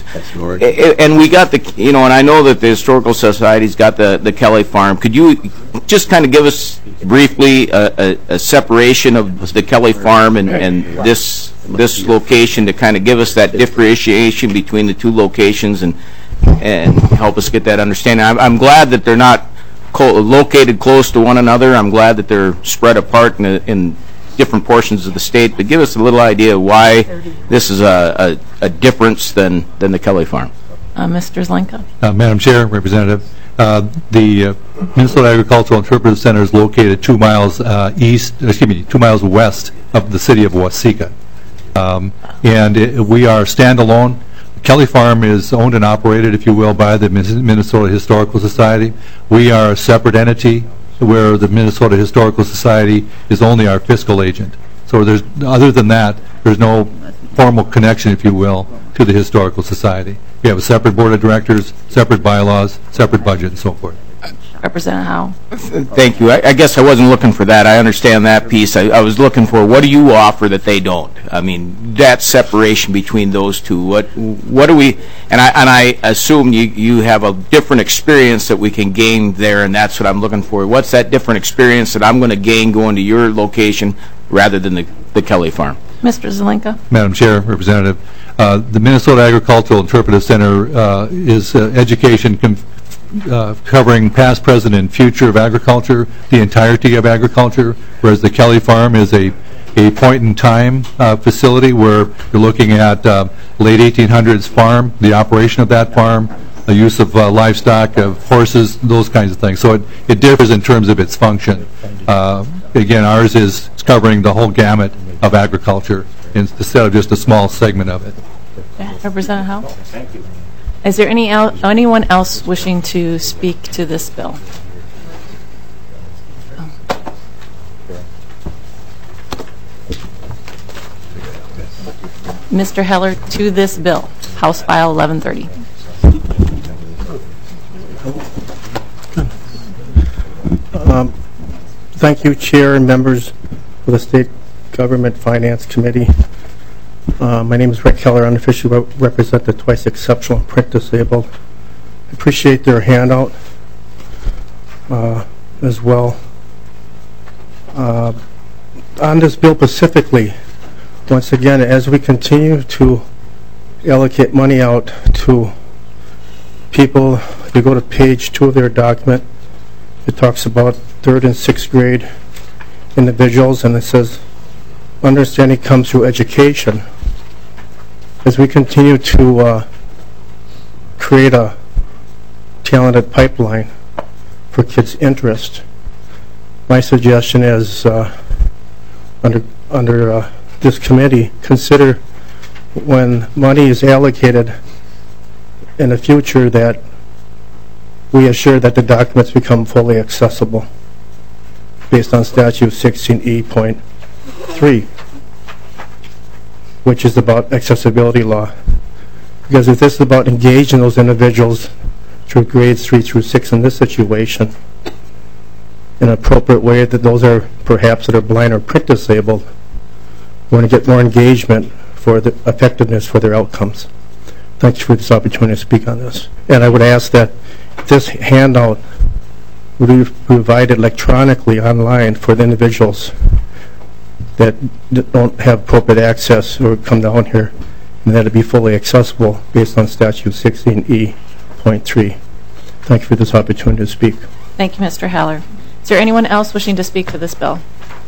And we got the, you know, and I know that the Historical Society's got the, the Kelly Farm. Could you just kind of give us briefly a, a, a separation of the Kelly Farm and, and this this location, to kind of give us that differentiation between the two locations and and help us get that understanding? I'm, I'm glad that they're not co located close to one another. I'm glad that they're spread apart in, a, in different portions of the state. But give us a little idea of why this is a, a, a difference than, than the Kelly Farm. Uh, Mister Zelenka. Uh, Madam Chair, Representative, uh, the uh, Minnesota Agricultural Interpretive Center is located two miles uh, east, excuse me, two miles west of the city of Waseca. Um, and it, we are standalone. Kelly Farm is owned and operated, if you will, by the Minnesota Historical Society. We are a separate entity, where the Minnesota Historical Society is only our fiscal agent. So there's, other than that, there's no formal connection, if you will, to the Historical Society. We have a separate board of directors, separate bylaws, separate budget, and so forth. Representative Howe. Thank you. I, I guess I wasn't looking for that. I understand that piece. I, I was looking for, what do you offer that they don't? I mean, that separation between those two. What what do we? And I and I assume you you have a different experience that we can gain there, and that's what I'm looking for. What's that different experience that I'm going to gain going to your location rather than the the Kelly Farm? Mister Zelenka. Madam Chair, Representative, uh, the Minnesota Agricultural Interpretive Center uh, is uh, education com Uh, covering past, present, and future of agriculture, the entirety of agriculture, whereas the Kelly Farm is a, a point-in-time uh, facility where you're looking at uh, late eighteen hundreds farm, the operation of that farm, the use of uh, livestock, of horses, those kinds of things. So it, it differs in terms of its function. Uh, again, ours is covering the whole gamut of agriculture instead of just a small segment of it. Okay. Representative Howe. Thank you. Is there any el anyone else wishing to speak to this bill? Mister Heller, to this bill, House File eleven thirty. Um, thank you, Chair and members of the State Government Finance Committee. Uh, my name is Rick Heller. I officially re represent the twice exceptional print disabled. I appreciate their handout uh, as well. Uh, on this bill specifically, once again, as we continue to allocate money out to people, if you go to page two of their document, it talks about third and sixth grade individuals, and it says, understanding comes through education. As we continue to uh, create a talented pipeline for kids' interest, my suggestion is uh, under, under uh, this committee, consider when money is allocated in the future that we assure that the documents become fully accessible based on statute sixteen E point three, which is about accessibility law. Because if this is about engaging those individuals through grades three through six in this situation in an appropriate way, that those are perhaps that are blind or print disabled, we want to get more engagement for the effectiveness for their outcomes. Thanks for this opportunity to speak on this. And I would ask that this handout would be provided electronically online for the individuals that don't have appropriate access or come down here, and that it be fully accessible based on statute sixteen E point three. Thank you for this opportunity to speak. Thank you, Mister Heller. Is there anyone else wishing to speak for this bill?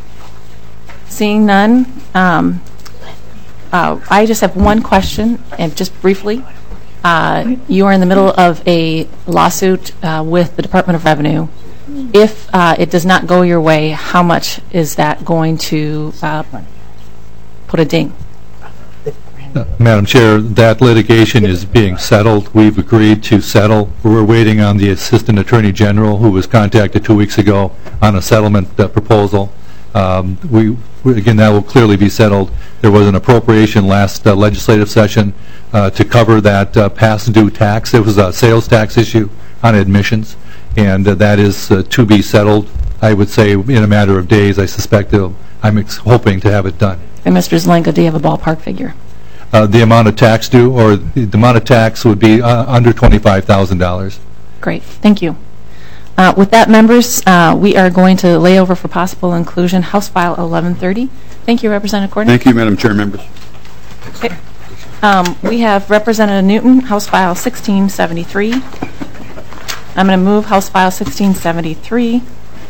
Seeing none, um, uh, I just have one question, and just briefly. Uh, you are in the middle of a lawsuit uh, with the Department of Revenue. If uh, it does not go your way, how much is that going to uh, put a ding? Uh, Madam Chair, that litigation is being settled. We've agreed to settle. We're waiting on the Assistant Attorney General, who was contacted two weeks ago on a settlement uh, proposal. Um, we, again, that will clearly be settled. There was an appropriation last uh, legislative session uh, to cover that uh, past due tax. It was a sales tax issue on admissions, and uh, that is uh, to be settled, I would say, in a matter of days. I suspect it'll, I'm ex hoping to have it done. And Mister Zelenka, do you have a ballpark figure? Uh, the amount of tax due, or the, the amount of tax would be uh, under twenty-five thousand dollars. Great. Thank you. Uh, with that, members, uh, we are going to lay over for possible inclusion House File eleven thirty. Thank you, Representative Cornish. Thank you, Madam Chair, members. Okay. Um, we have Representative Newton, House File sixteen seventy-three. I'm going to move House File sixteen seventy-three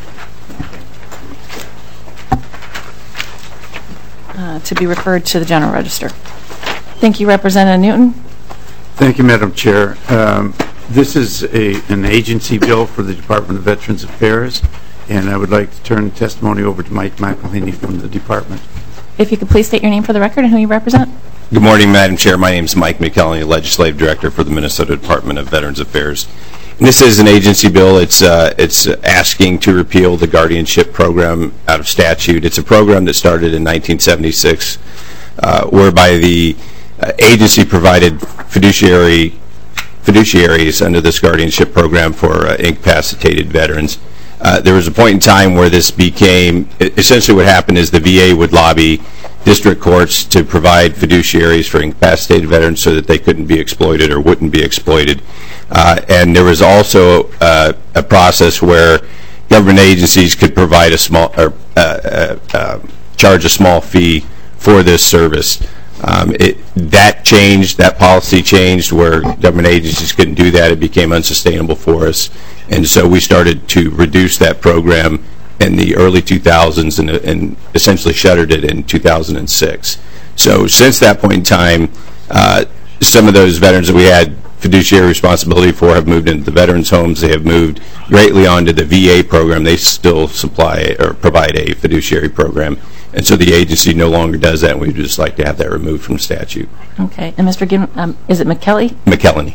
uh, to be referred to the General Register. Thank you, Representative Newton. Thank you, Madam Chair. Um, This is a, an agency bill for the Department of Veterans Affairs, and I would like to turn testimony over to Mike McElhaney from the department. If you could please state your name for the record and who you represent. Good morning, Madam Chair. My name is Mike McElhaney, Legislative Director for the Minnesota Department of Veterans Affairs. And this is an agency bill. It's, uh, it's asking to repeal the guardianship program out of statute. It's a program that started in nineteen seventy-six, uh, whereby the uh, agency provided fiduciary fiduciaries under this guardianship program for uh, incapacitated veterans. Uh, there was a point in time where this became, essentially what happened is the V A would lobby district courts to provide fiduciaries for incapacitated veterans so that they couldn't be exploited or wouldn't be exploited. Uh, and there was also uh, a process where government agencies could provide a small, or uh, uh, uh, charge a small fee for this service. Um, it, that changed, that policy changed where government agencies couldn't do that. It became unsustainable for us. And so we started to reduce that program in the early two thousands and, and essentially shuttered it in two thousand six. So since that point in time, uh, some of those veterans that we had fiduciary responsibility for have moved into the veterans' homes. They have moved greatly onto the V A program. They still supply or provide a fiduciary program. And so the agency no longer does that, and we'd just like to have that removed from statute. Okay. And Mister Gim, um, is it McKelly? McKelhaney.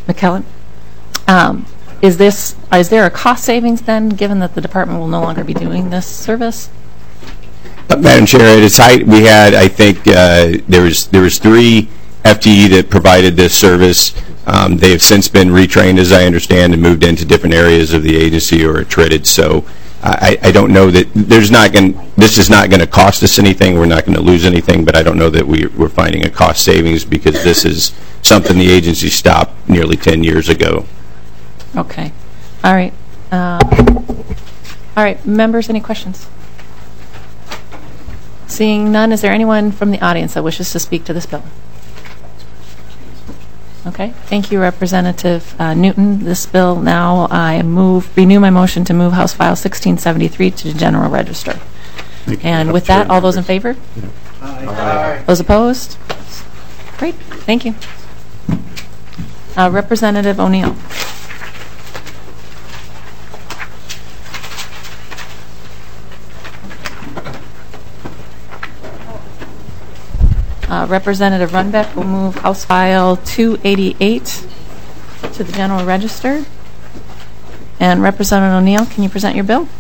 McKellen. Um, is this, is there a cost savings then, given that the department will no longer be doing this service? Uh, Madam Chair, at its height, we had, I think, uh, there was there was three F T E that provided this service. Um, they have since been retrained, as I understand, and moved into different areas of the agency or attrited. So I, I don't know that there's not going. This is not going to cost us anything. We're not going to lose anything. But I don't know that we, we're finding a cost savings because this is something the agency stopped nearly ten years ago. Okay. All right. Um, all right. Members, any questions? Seeing none, is there anyone from the audience that wishes to speak to this bill? Okay, thank you, Representative uh, Newton. This bill now, I move, renew my motion to move House File sixteen seventy-three to the General Register. And with that, all those in favor? Aye. Aye. Those opposed? Great, thank you. Uh, Representative O'Neill. Uh, Representative Runbeck will move House File two eighty-eight to the General Register. And Representative O'Neill, can you present your bill?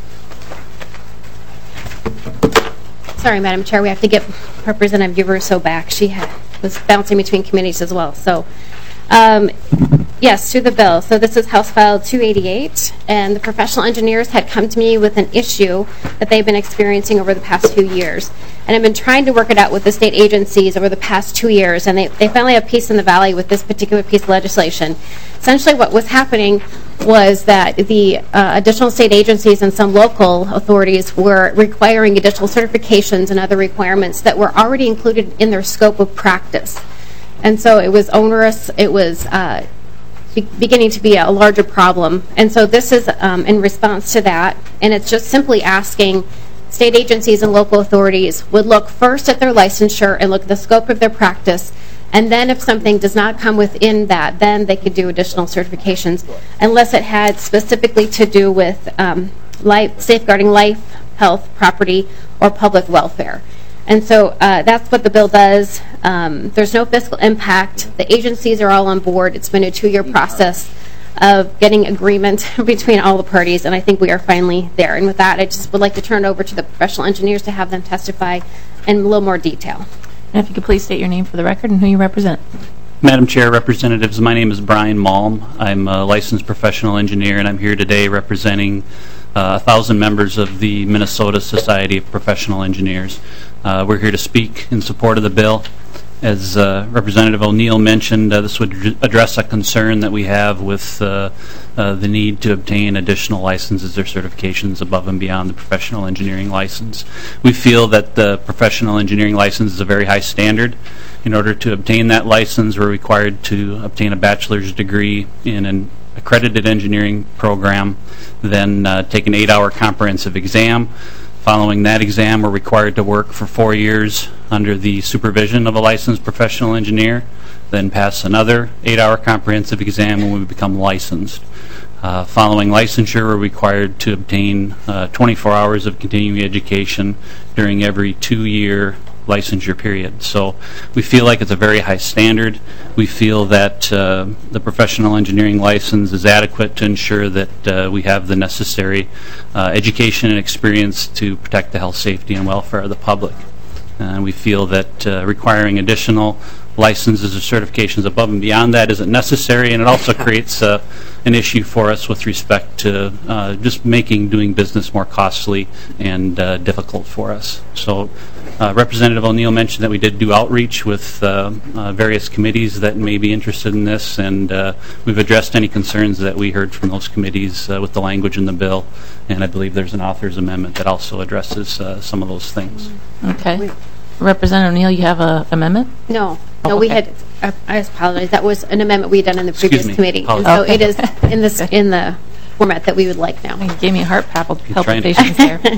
Sorry, Madam Chair, we have to get Representative DeRusso back. She ha was bouncing between committees as well. So, um, yes, to the bill. So this is House File two eighty-eight, and the professional engineers had come to me with an issue that they've been experiencing over the past few years. And I've been trying to work it out with the state agencies over the past two years, and they, they finally have peace in the valley with this particular piece of legislation. Essentially what was happening was that the uh, additional state agencies and some local authorities were requiring additional certifications and other requirements that were already included in their scope of practice. And so it was onerous, it was uh, be beginning to be a larger problem. And so this is um, in response to that, and it's just simply asking state agencies and local authorities would look first at their licensure and look at the scope of their practice, and then if something does not come within that, then they could do additional certifications, unless it had specifically to do with um, life, safeguarding life, health, property, or public welfare. And so uh, that's what the bill does. Um, there's no fiscal impact. The agencies are all on board. It's been a two-year process of getting agreement between all the parties, and I think we are finally there. And with that, I just would like to turn it over to the professional engineers to have them testify in a little more detail. And if you could please state your name for the record and who you represent. Madam Chair, Representatives, my name is Brian Malm. I'm a licensed professional engineer, and I'm here today representing uh, a thousand members of the Minnesota Society of Professional Engineers. Uh, we're here to speak in support of the bill. As uh, Representative O'Neill mentioned, uh, this would address a concern that we have with uh, uh, the need to obtain additional licenses or certifications above and beyond the professional engineering license. We feel that the professional engineering license is a very high standard. In order to obtain that license, we're required to obtain a bachelor's degree in an accredited engineering program, then uh, take an eight-hour comprehensive exam. Following that exam, we're required to work for four years under the supervision of a licensed professional engineer, then pass another eight-hour comprehensive exam when we become licensed. Uh, following licensure, we're required to obtain uh, twenty-four hours of continuing education during every two-year licensure period. So we feel like it's a very high standard. We feel that uh, the professional engineering license is adequate to ensure that uh, we have the necessary uh, education and experience to protect the health, safety, and welfare of the public. And uh, we feel that uh, requiring additional licenses or certifications above and beyond that isn't necessary, and it also creates uh, an issue for us with respect to uh, just making doing business more costly and uh, difficult for us. So uh, Representative O'Neill mentioned that we did do outreach with uh, uh, various committees that may be interested in this, and uh, we've addressed any concerns that we heard from those committees uh, with the language in the bill, and I believe there's an author's amendment that also addresses uh, some of those things. Okay. Representative O'Neill, you have an amendment? No. Oh, no, we okay. had, I, I apologize, that was an amendment we had done in the Excuse previous me. committee. And Apologize. so Okay. it is in, this, in the format that we would like now. You gave me a heart palpit- trying to- palpitations there.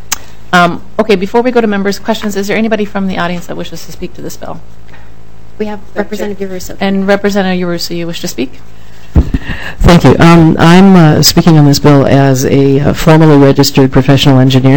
Um, okay, before we go to members' questions, is there anybody from the audience that wishes to speak to this bill? We have Representative DeRusso. And Representative DeRusso, you wish to speak? Thank you. Um, I'm uh, speaking on this bill as a uh, formally registered professional engineer,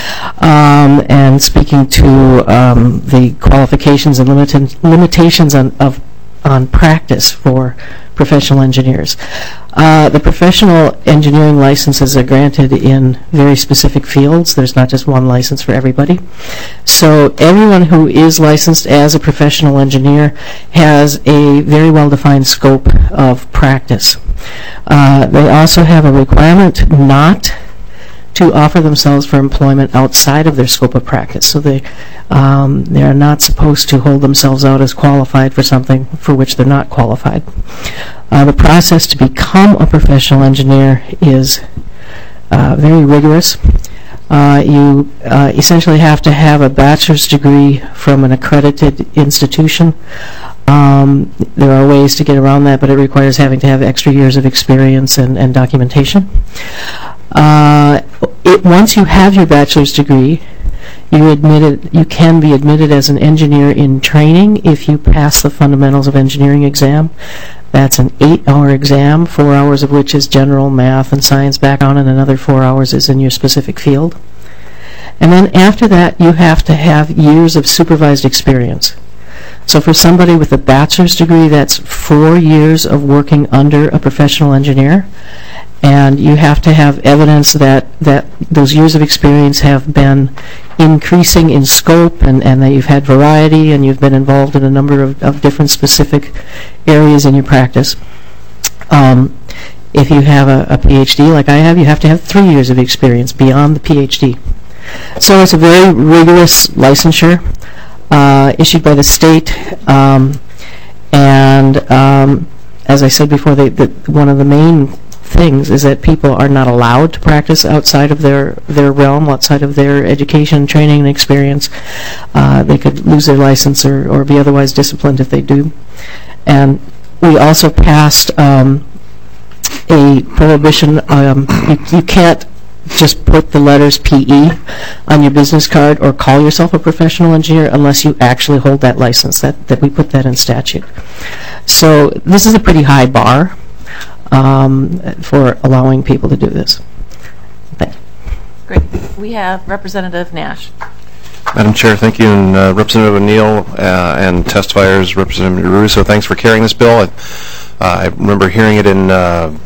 um, and speaking to um, the qualifications and limita limitations on, of, on practice for professional engineers. Uh, the professional engineering licenses are granted in very specific fields. There's not just one license for everybody. So everyone who is licensed as a professional engineer has a very well-defined scope of practice. Uh, they also have a requirement not to offer themselves for employment outside of their scope of practice. So they um, they are not supposed to hold themselves out as qualified for something for which they're not qualified. Uh, the process to become a professional engineer is uh, very rigorous. Uh, you uh, essentially have to have a bachelor's degree from an accredited institution. Um, there are ways to get around that, but it requires having to have extra years of experience and, and documentation. Uh, it, once you have your bachelor's degree, you admitted you can be admitted as an engineer in training if you pass the fundamentals of engineering exam. That's an eight-hour exam, four hours of which is general math and science background, and another four hours is in your specific field. And then after that, you have to have years of supervised experience. So for somebody with a bachelor's degree, that's four years of working under a professional engineer. And you have to have evidence that, that those years of experience have been increasing in scope, and, and that you've had variety and you've been involved in a number of, of different specific areas in your practice. Um, if you have a, a PhD like I have, you have to have three years of experience beyond the PhD. So it's a very rigorous licensure uh, issued by the state. Um, and um, as I said before, they, the, one of the main things is that people are not allowed to practice outside of their, their realm, outside of their education, training, and experience. Uh, they could lose their license or, or be otherwise disciplined if they do. And we also passed um, a prohibition. Um, you, you can't just put the letters P E on your business card or call yourself a professional engineer unless you actually hold that license. That, that we put that in statute. So this is a pretty high bar Um, for allowing people to do this. Thank you. Great. We have Representative Nash. Madam Chair, thank you, and uh, Representative O'Neill uh, and testifiers, Representative Russo, thanks for carrying this bill. I, uh, I remember hearing it in uh,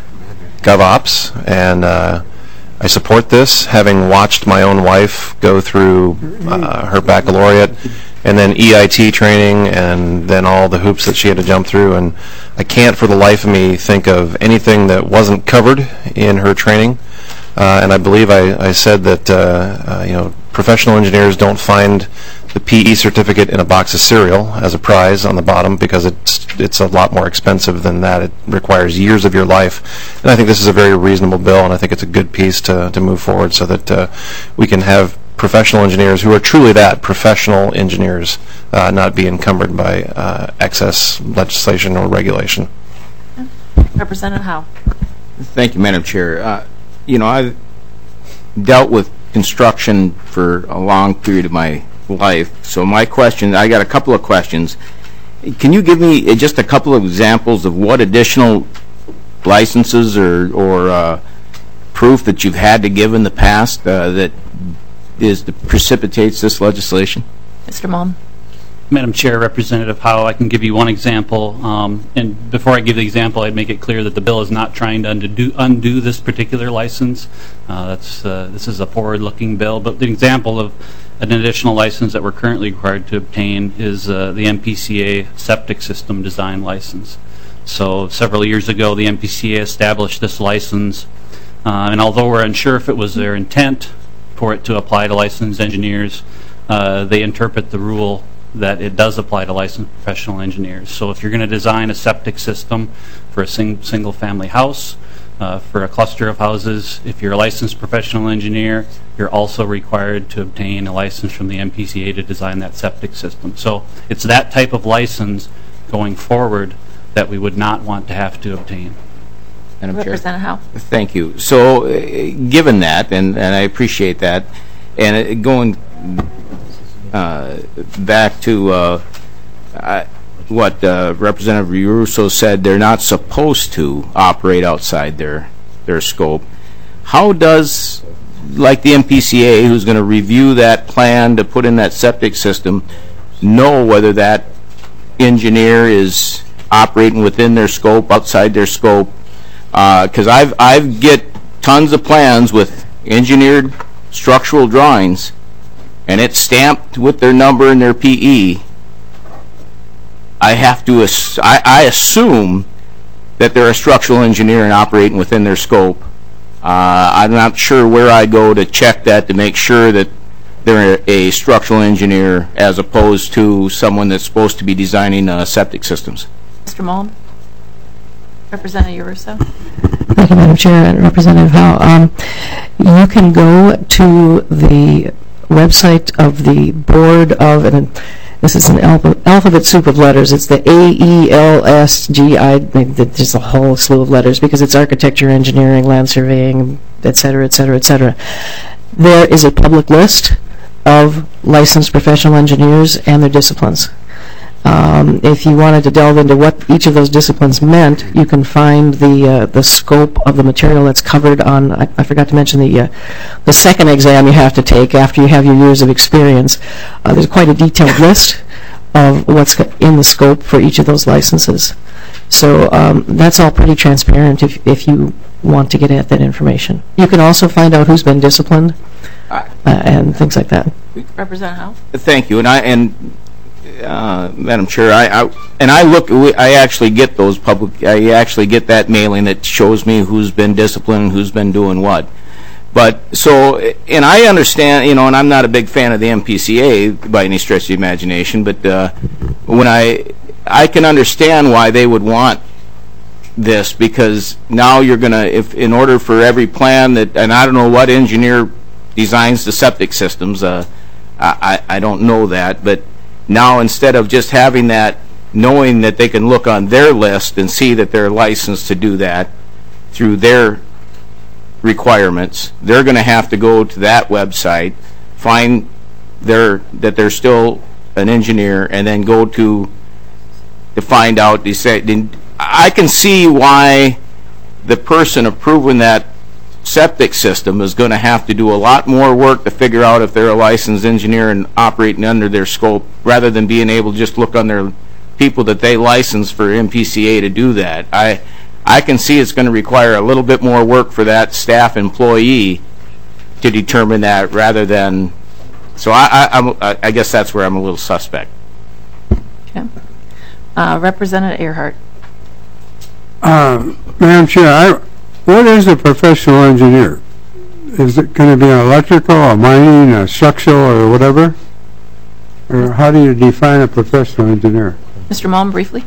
GovOps, and uh, I support this, having watched my own wife go through uh, her baccalaureate and then E I T training, and then all the hoops that she had to jump through. And I can't for the life of me think of anything that wasn't covered in her training. Uh, and I believe I, I said that uh, uh, you know, professional engineers don't find the P E certificate in a box of cereal as a prize on the bottom, because it's it's a lot more expensive than that. It requires years of your life. And I think this is a very reasonable bill, and I think it's a good piece to, to move forward so that uh, we can have professional engineers who are truly that, professional engineers, uh, not be encumbered by uh, excess legislation or regulation. Representative Howe. Thank you, Madam Chair. Uh, you know, I've dealt with construction for a long period of my life, so my question, I got a couple of questions. Can you give me just a couple of examples of what additional licenses or, or uh, proof that you've had to give in the past uh, that is that precipitates this legislation? Mister Malm. Madam Chair, Representative Howe, I can give you one example. Um, and before I give the example, I'd make it clear that the bill is not trying to undo, undo this particular license. Uh, that's, uh, this is a forward-looking bill. But the example of an additional license that we're currently required to obtain is uh, the M P C A septic system design license. So several years ago, the M P C A established this license. Uh, and although we're unsure if it was their intent for it to apply to licensed engineers, uh, they interpret the rule that it does apply to licensed professional engineers. So if you're going to design a septic system for a sing single family house, uh, for a cluster of houses, if you're a licensed professional engineer, you're also required to obtain a license from the M P C A to design that septic system. So it's that type of license going forward that we would not want to have to obtain. Madam Chair. Representative Howe. Thank you. So, uh, given that, and, and I appreciate that, and uh, going uh, back to uh, uh, what uh, Representative Russo said, they're not supposed to operate outside their their scope. How does, like the M P C A, who's going to review that plan to put in that septic system, know whether that engineer is operating within their scope, outside their scope, because I've I've get tons of plans with engineered structural drawings, and it's stamped with their number and their P E. I have to ass I, I assume that they're a structural engineer and operating within their scope. Uh, I'm not sure where I go to check that to make sure that they're a, a structural engineer as opposed to someone that's supposed to be designing uh, septic systems. Mister Mullen? Representative Russo? Thank you, Madam Chair and Representative Howe. Um, you can go to the website of the Board of, and this is an alpha, alphabet soup of letters. It's the A E L S G I, there's a whole slew of letters because it's architecture, engineering, land surveying, et cetera, et cetera, et cetera. There is a public list of licensed professional engineers and their disciplines. Um, if you wanted to delve into what each of those disciplines meant, you can find the uh, the scope of the material that's covered on, I, I forgot to mention the uh, the second exam you have to take after you have your years of experience. Uh, there's quite a detailed list of what's in the scope for each of those licenses. So um, that's all pretty transparent if, if you want to get at that information. You can also find out who's been disciplined uh, and things like that. Representative Howe? Thank you. And I and Uh, Madam Chair, I, I and I look, I actually get those public, I actually get that mailing that shows me who's been disciplined, who's been doing what. But so, and I understand, you know, and I'm not a big fan of the M P C A by any stretch of the imagination, but uh, when I, I can understand why they would want this, because now you're going to, if in order for every plan that, and I don't know what engineer designs the septic systems, uh, I, I don't know that, but now, instead of just having that, knowing that they can look on their list and see that they're licensed to do that through their requirements, they're going to have to go to that website, find their that they're still an engineer, and then go to to find out. They say, I can see why the person approving that septic system is going to have to do a lot more work to figure out if they're a licensed engineer and operating under their scope, rather than being able to just look on their people that they license for M P C A to do that. I I can see it's going to require a little bit more work for that staff employee to determine that, rather than, so I I, I'm, I guess that's where I'm a little suspect. Okay. Uh, Representative Earhart. Uh, Madam Chair, I What is a professional engineer? Is it going to be an electrical, a mining, a structural, or whatever? Or how do you define a professional engineer? Mister Mullen, briefly.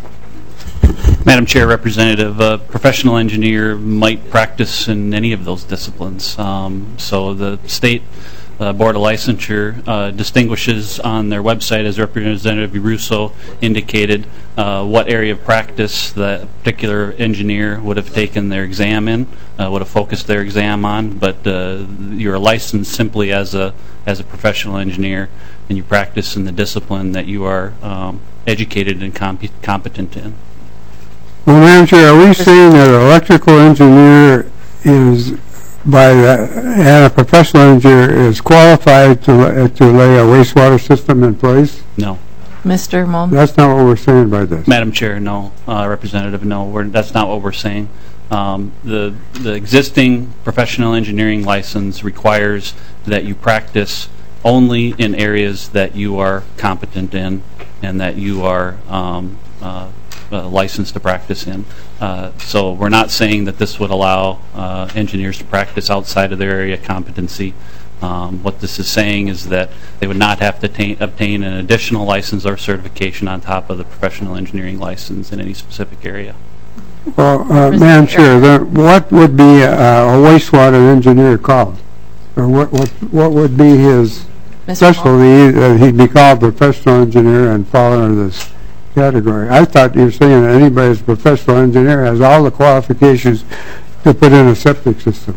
Madam Chair, Representative, a professional engineer might practice in any of those disciplines. Um, so the state uh, Board of Licensure uh, distinguishes on their website, as Representative Russo indicated, uh, what area of practice that particular engineer would have taken their exam in, uh, would have focused their exam on. But uh, you're licensed simply as a as a professional engineer, and you practice in the discipline that you are um, educated and comp competent in. Well, Madam Chair, are we saying that an electrical engineer is, by the, and a professional engineer is qualified to uh, to lay a wastewater system in place? No. Mister Mullen? That's not what we're saying by this. Madam Chair, no. Uh, Representative, no. We're, that's not what we're saying. Um, the the existing professional engineering license requires that you practice only in areas that you are competent in and that you are um, uh, uh, licensed to practice in. Uh, so we're not saying that this would allow uh, engineers to practice outside of their area of competency. Um, what this is saying is that they would not have to obtain, obtain an additional license or certification on top of the professional engineering license in any specific area. Well, uh, Madam Chair, there, what would be a, a wastewater engineer called? Or what, what, what would be his specialty? Uh, he'd be called professional engineer and fall under this category. I thought you were saying that anybody who's a professional engineer has all the qualifications to put in a septic system.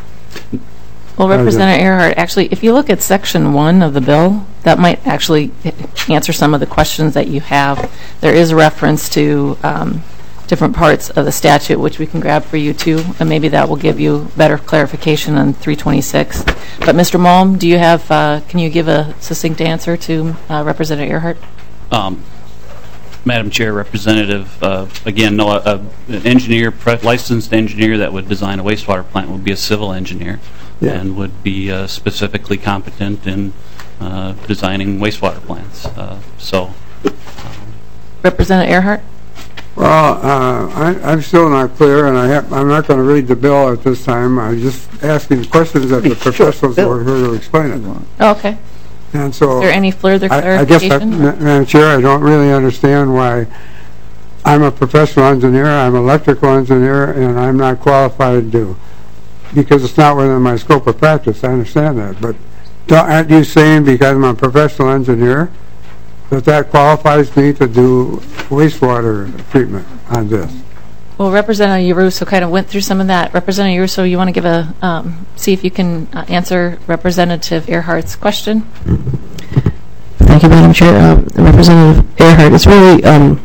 Well, Representative Earhart, actually, if you look at Section one of the bill, that might actually answer some of the questions that you have. There is a reference to um, different parts of the statute, which we can grab for you, too, and maybe that will give you better clarification on three twenty-six. But, Mister Mullen, do you have, uh, can you give a succinct answer to uh, Representative Earhart? Um, Madam Chair, Representative, uh, again, no, uh, an engineer, pre- licensed engineer that would design a wastewater plant would be a civil engineer Yeah. and would be uh, specifically competent in uh, designing wastewater plants. Uh, so, Representative Earhart? Well, uh, I, I'm still not clear, and I have, I'm not going to read the bill at this time. I'm just asking questions that the professionals were here to explain it. Oh, okay. And so, Is there any further I, I guess, I, clarification? Ma- Madam Chair, I don't really understand why I'm a professional engineer, I'm an electrical engineer, and I'm not qualified to, because it's not within my scope of practice. I understand that, but don't, aren't you saying because I'm a professional engineer that that qualifies me to do wastewater treatment on this? Well, Representative Yaruso kind of went through some of that. Representative Yaruso, you want to give a, um, see if you can uh, answer Representative Earhart's question? Thank you, Madam Chair. Um, Representative Earhart, it's really um,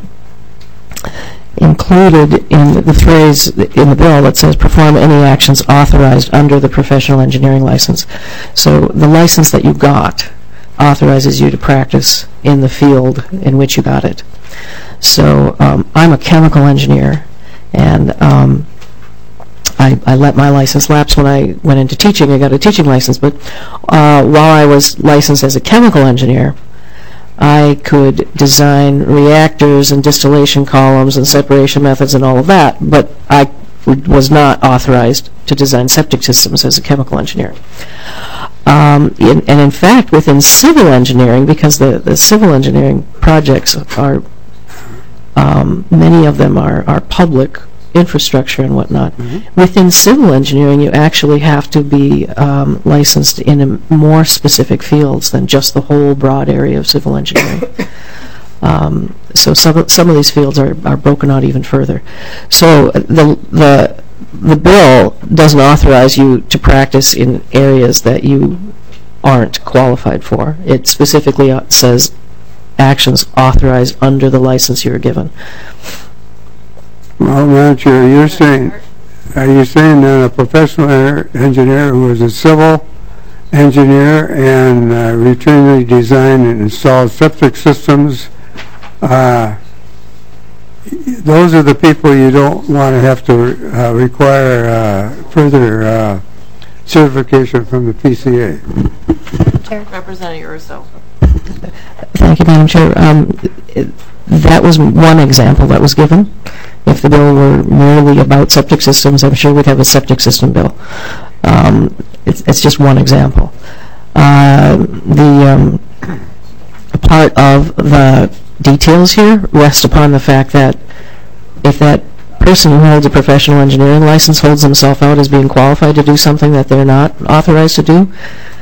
included in the phrase in the bill that says perform any actions authorized under the professional engineering license. So the license that you got authorizes you to practice in the field in which you got it. So um, I'm a chemical engineer, and um, I, I let my license lapse when I went into teaching. I got a teaching license, but uh, while I was licensed as a chemical engineer, I could design reactors and distillation columns and separation methods and all of that, but I was not authorized to design septic systems as a chemical engineer. Um, in, and in fact, within civil engineering, because the, the civil engineering projects are, um, many of them are, are public infrastructure and whatnot. Mm-hmm. Within civil engineering, you actually have to be um, licensed in a more specific fields than just the whole broad area of civil engineering. Um, so some some of these fields are, are broken out even further. So the the the bill doesn't authorize you to practice in areas that you aren't qualified for. It specifically says actions authorized under the license you were given. Well, Madam Chair, you're saying, are you saying that a professional engineer who is a civil engineer and uh, routinely designed and installed septic systems, uh, those are the people you don't want to have to uh, require uh, further uh, certification from the P C A? Chair. Representative Urso. Thank you, Madam Chair. Um, it, that was one example that was given. If the bill were merely about septic systems, I'm sure we'd have a septic system bill. Um, it's, it's just one example. Uh, the um, part of the details here rest upon the fact that if that person who holds a professional engineering license holds themselves out as being qualified to do something that they're not authorized to do,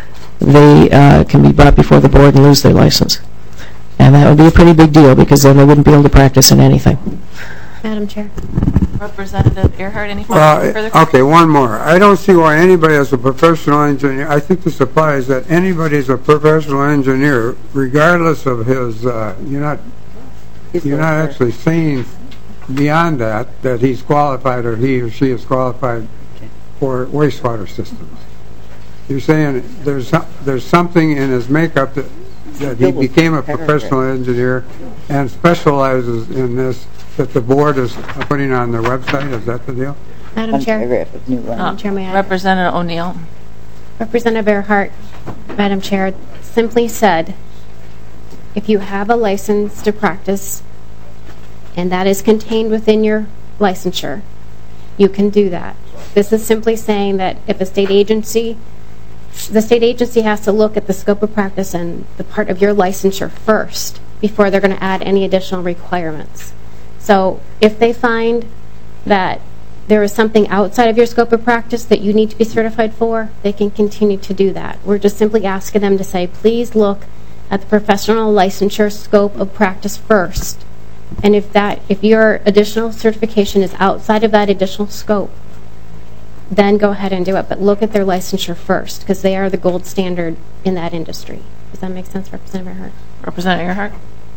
they uh, can be brought before the board and lose their license. And that would be a pretty big deal, because then they wouldn't be able to practice in anything. Madam Chair. Representative Earhart, any Uh, further? okay, one more. I don't see why anybody as a professional engineer, I think this applies that anybody's a professional engineer, regardless of his, uh, you're not, you're not actually saying beyond that, that he's qualified or he or she is qualified for wastewater systems. You're saying there's some, there's something in his makeup that, that he became a professional engineer and specializes in this, that the board is putting on their website. Is that the deal? Madam Chair. Madam Chair, may I? Representative O'Neill. Representative Earhart, Madam Chair, simply said, if you have a license to practice and that is contained within your licensure, you can do that. This is simply saying that if a state agency, the state agency has to look at the scope of practice and the part of your licensure first before they're going to add any additional requirements. So if they find that there is something outside of your scope of practice that you need to be certified for, they can continue to do that. We're just simply asking them to say, please look at the professional licensure scope of practice first. And if that, if your additional certification is outside of that additional scope, then go ahead and do it. But look at their licensure first, because they are the gold standard in that industry. Does that make sense, Representative Earhart? Representative Earhart?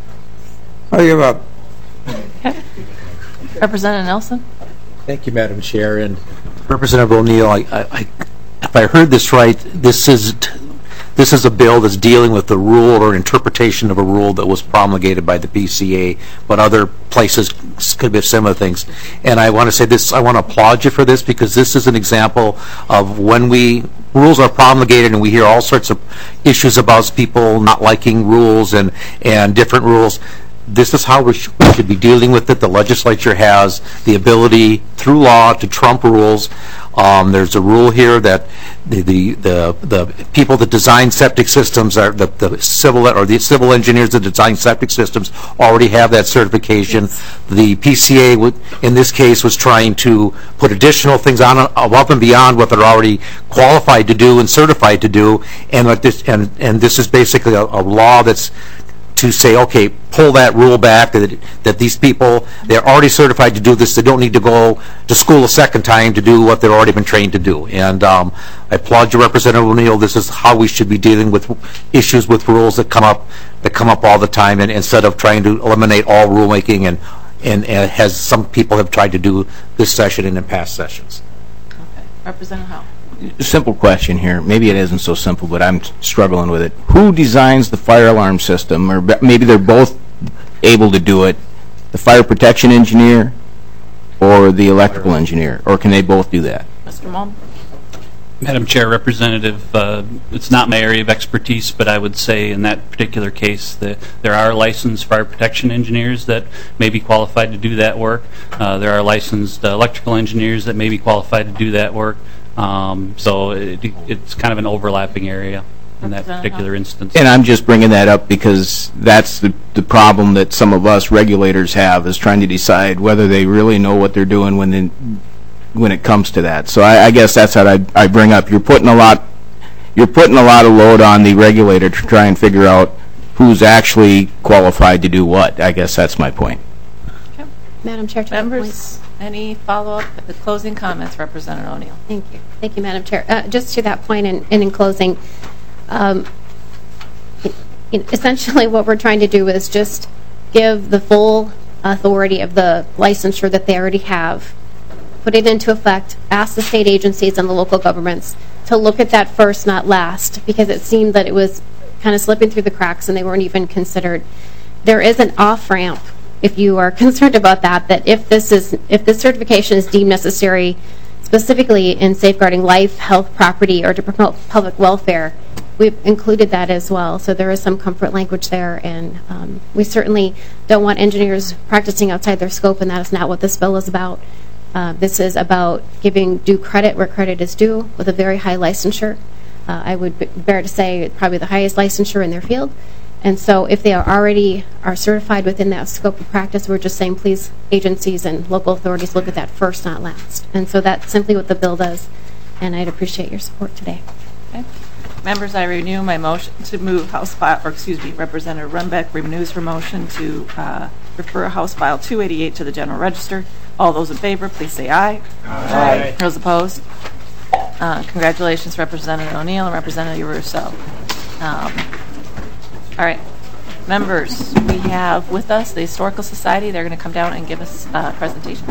I give up. Okay. Representative Nelson? Thank you, Madam Chair. And Representative O'Neill, I, I, I, if I heard this right, this is this is a bill that's dealing with the rule or interpretation of a rule that was promulgated by the P C A, but other places could be similar things. And I want to say this, I want to applaud you for this, because this is an example of when we, rules are promulgated and we hear all sorts of issues about people not liking rules and, and different rules. This is how we, sh we should be dealing with it. The legislature has the ability, through law, to trump rules. Um, there's a rule here that the, the the the people that design septic systems are the, the civil or the civil engineers that design septic systems already have that certification. Yes. The P C A would, in this case, was trying to put additional things on above and beyond what they're already qualified to do and certified to do. And like this, and and this is basically a, a law that's to say, okay, pull that rule back, that, that these people, they're already certified to do this, they don't need to go to school a second time to do what they've already been trained to do. And um, I applaud you, Representative O'Neill. This is how we should be dealing with issues with rules that come up that come up all the time, and instead of trying to eliminate all rulemaking, and, and, and as some people have tried to do this session and in past sessions. Okay. Representative Howe. Simple question here. Maybe it isn't so simple, but I'm struggling with it. Who designs the fire alarm system? Or maybe they're both able to do it, the fire protection engineer or the electrical engineer, or can they both do that? Mister Malm. Madam Chair, Representative, uh, it's not my area of expertise, but I would say in that particular case that there are licensed fire protection engineers that may be qualified to do that work. Uh, there are licensed uh, electrical engineers that may be qualified to do that work. Um, so it, it's kind of an overlapping area in that particular instance. And I'm just bringing that up because that's the, the problem that some of us regulators have, is trying to decide whether they really know what they're doing when they, when it comes to that. So I, I guess that's what I, I bring up. You're putting a lot, you're putting a lot of load on the regulator to try and figure out who's actually qualified to do what. I guess that's my point. Okay. Madam Chair, members, any follow-up, closing comments, Representative O'Neill? Thank you. Thank you, Madam Chair. Uh, just to that point, and, and in closing, um, essentially what we're trying to do is just give the full authority of the licensure that they already have, put it into effect, ask the state agencies and the local governments to look at that first, not last, because it seemed that it was kind of slipping through the cracks and they weren't even considered. There is an off-ramp, if you are concerned about that, that if this is, if this certification is deemed necessary, specifically in safeguarding life, health, property, or to promote public welfare, we've included that as well. So there is some comfort language there, and um, we certainly don't want engineers practicing outside their scope, and that is not what this bill is about. Uh, this is about giving due credit where credit is due with a very high licensure. Uh, I would bear to say probably the highest licensure in their field. And so if they are already are certified within that scope of practice, we're just saying please, agencies and local authorities, look at that first, not last. And so that's simply what the bill does, and I'd appreciate your support today. Okay. Members, I renew my motion to move House File, or excuse me, Representative Runbeck renews her motion to uh, refer House File two eighty-eight to the General Register. All those in favor, please say aye. Aye. Those opposed? Uh, congratulations, Representative O'Neill and Representative Russo. Um, all right. Members, we have with us the Historical Society. They're going to come down and give us a presentation.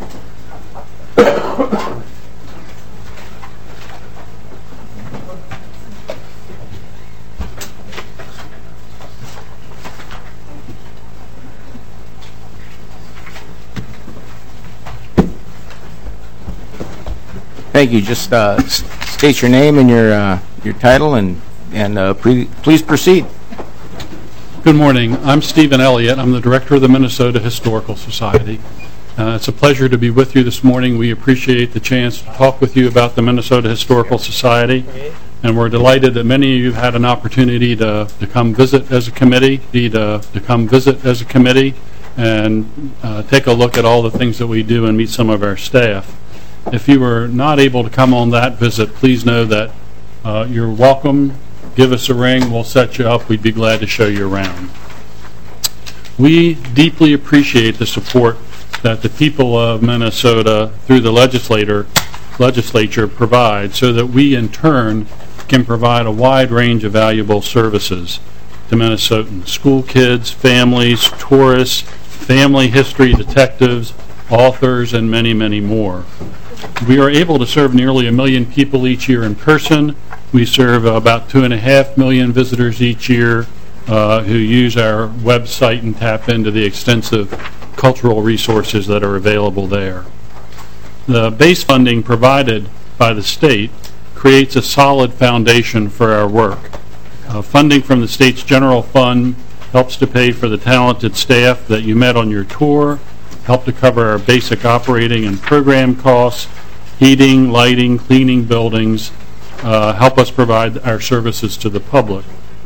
Thank you. Just uh, state your name and your uh, your title, and and uh, pre please proceed. Good morning. I'm Stephen Elliott. I'm the director of the Minnesota Historical Society. Uh, it's a pleasure to be with you this morning. We appreciate the chance to talk with you about the Minnesota Historical Society, and we're delighted that many of you had an opportunity to, to come visit as a committee, to, to come visit as a committee, and uh, take a look at all the things that we do and meet some of our staff. If you were not able to come on that visit, please know that uh, you're welcome. Give us a ring. We'll set you up. We'd be glad to show you around. We deeply appreciate the support that the people of Minnesota, through the legislator, legislature, provide, so that we, in turn, can provide a wide range of valuable services to Minnesotans. School kids, families, tourists, family history detectives, authors, and many, many more. We are able to serve nearly a million people each year in person, We serve about two and a half million visitors each year uh, who use our website and tap into the extensive cultural resources that are available there. The base funding provided by the state creates a solid foundation for our work. Uh, funding from the state's general fund helps to pay for the talented staff that you met on your tour, help to cover our basic operating and program costs, heating, lighting, cleaning buildings, uh, help us provide our services to the public.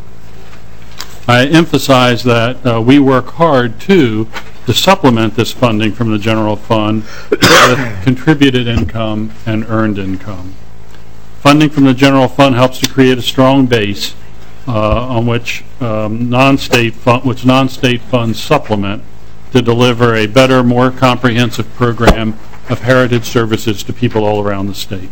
I emphasize that uh, we work hard, too, to supplement this funding from the general fund with contributed income and earned income. Funding from the general fund helps to create a strong base uh, on which um, non-state fund, which non-state funds supplement to deliver a better, more comprehensive program of heritage services to people all around the state.